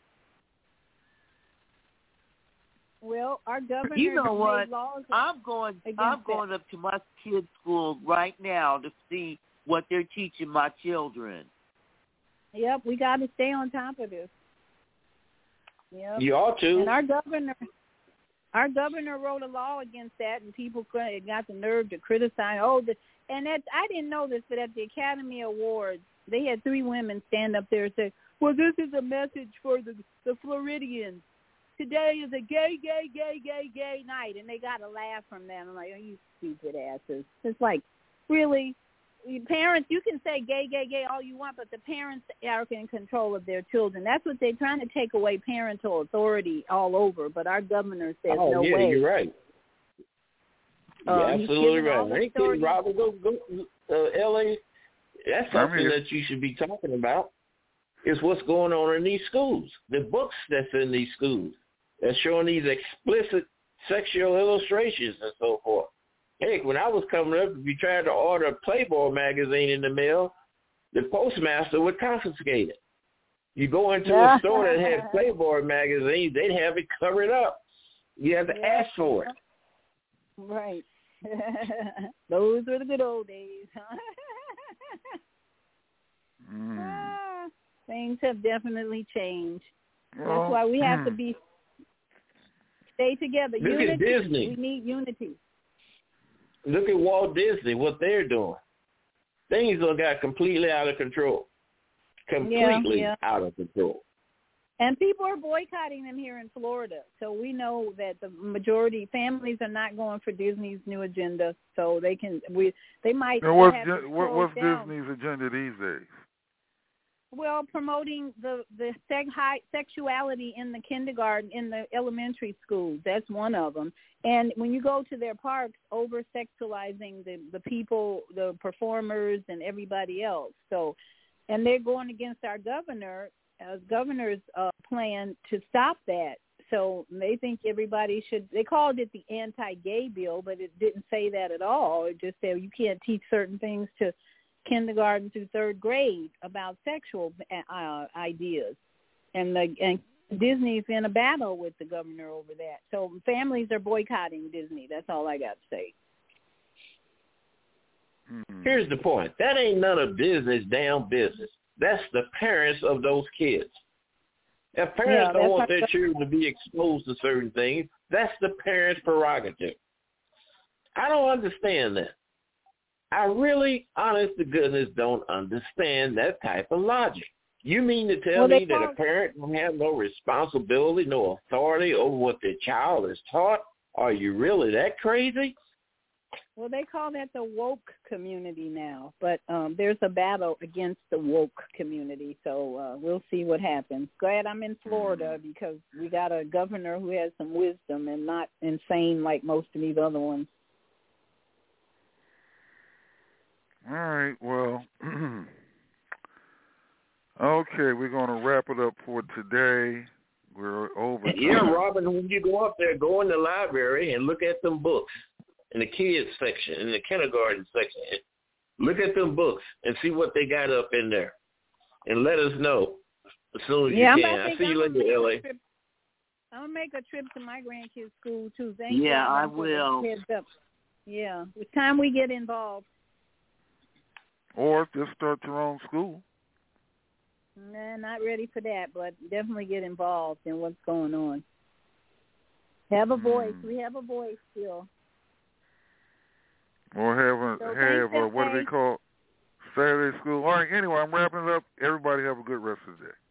Speaker 18: Well, our governor,
Speaker 19: you know what? I'm going up to my kids' school right now to see what they're teaching my children.
Speaker 18: Yep, we got to stay on top of this. Yep.
Speaker 17: You ought to.
Speaker 18: And our governor wrote a law against that, and people got the nerve to criticize. I didn't know this, but at the Academy Awards, they had 3 women stand up there and say, well, this is a message for the Floridians. Today is a gay night, and they got a laugh from them. I'm like, oh, you stupid asses. It's like, really? Parents, you can say gay all you want, but the parents are in control of their children. That's what they're trying to take away, parental authority all over. But our governor says no way.
Speaker 17: You're right. You're absolutely right. Ain't kidding, Robert. Go, L.A. That's something that you should be talking about. Is what's going on in these schools. The books that's in these schools that's showing these explicit sexual illustrations and so forth. Heck, when I was coming up, if you tried to order a Playboy magazine in the mail, the postmaster would confiscate it. You go into a store that had Playboy magazines, they'd have it covered up. You have to ask for it.
Speaker 18: Right. Those were the good old days. Things have definitely changed. That's why we have to stay together.
Speaker 17: Look
Speaker 18: unity.
Speaker 17: At Disney.
Speaker 18: We need unity.
Speaker 17: Look at Walt Disney, what they're doing. Things got completely out of control. Completely out of control.
Speaker 18: And people are boycotting them here in Florida. So we know that the majority families are not going for Disney's new agenda. So they might.
Speaker 11: And what's Disney's agenda these days?
Speaker 18: Well, promoting the sexuality in the kindergarten, in the elementary schools. That's one of them. And when you go to their parks, over-sexualizing the people, the performers, and everybody else. So, and they're going against our governor's plan to stop that. So they think everybody should, they called it the anti-gay bill, but it didn't say that at all. It just said you can't teach certain things to kindergarten through 3rd grade about sexual ideas, and Disney's in a battle with the governor over that. So families are boycotting Disney. That's all I got to say.
Speaker 17: Here's the point. That ain't none of Disney's damn business. That's the parents of those kids. If parents don't want their children to be exposed to certain things, that's the parents' prerogative. I don't understand that. I really, honest to goodness, don't understand that type of logic. You mean to tell me that a parent don't have no responsibility, no authority over what their child is taught? Are you really that crazy?
Speaker 18: Well, they call that the woke community now, but there's a battle against the woke community, so we'll see what happens. Glad I'm in Florida because we got a governor who has some wisdom and not insane like most of these other ones.
Speaker 11: All right, well, okay, we're going to wrap it up for today. We're over.
Speaker 17: Yeah, Robin, when you go up there, go in the library and look at them books in the kids section, in the kindergarten section. Look at them books and see what they got up in there. And let us know as soon as you can. I see you later, L.A.
Speaker 18: I'm going to make a trip to my grandkids' school, too.
Speaker 19: Yeah, I will.
Speaker 18: Yeah, it's time we get involved.
Speaker 11: Or just start your own school.
Speaker 18: Nah, not ready for that, but definitely get involved in what's going on. Have a voice. We have a voice still.
Speaker 11: Or have what do they call Saturday school? All right, anyway, I'm wrapping it up. Everybody have a good rest of the day.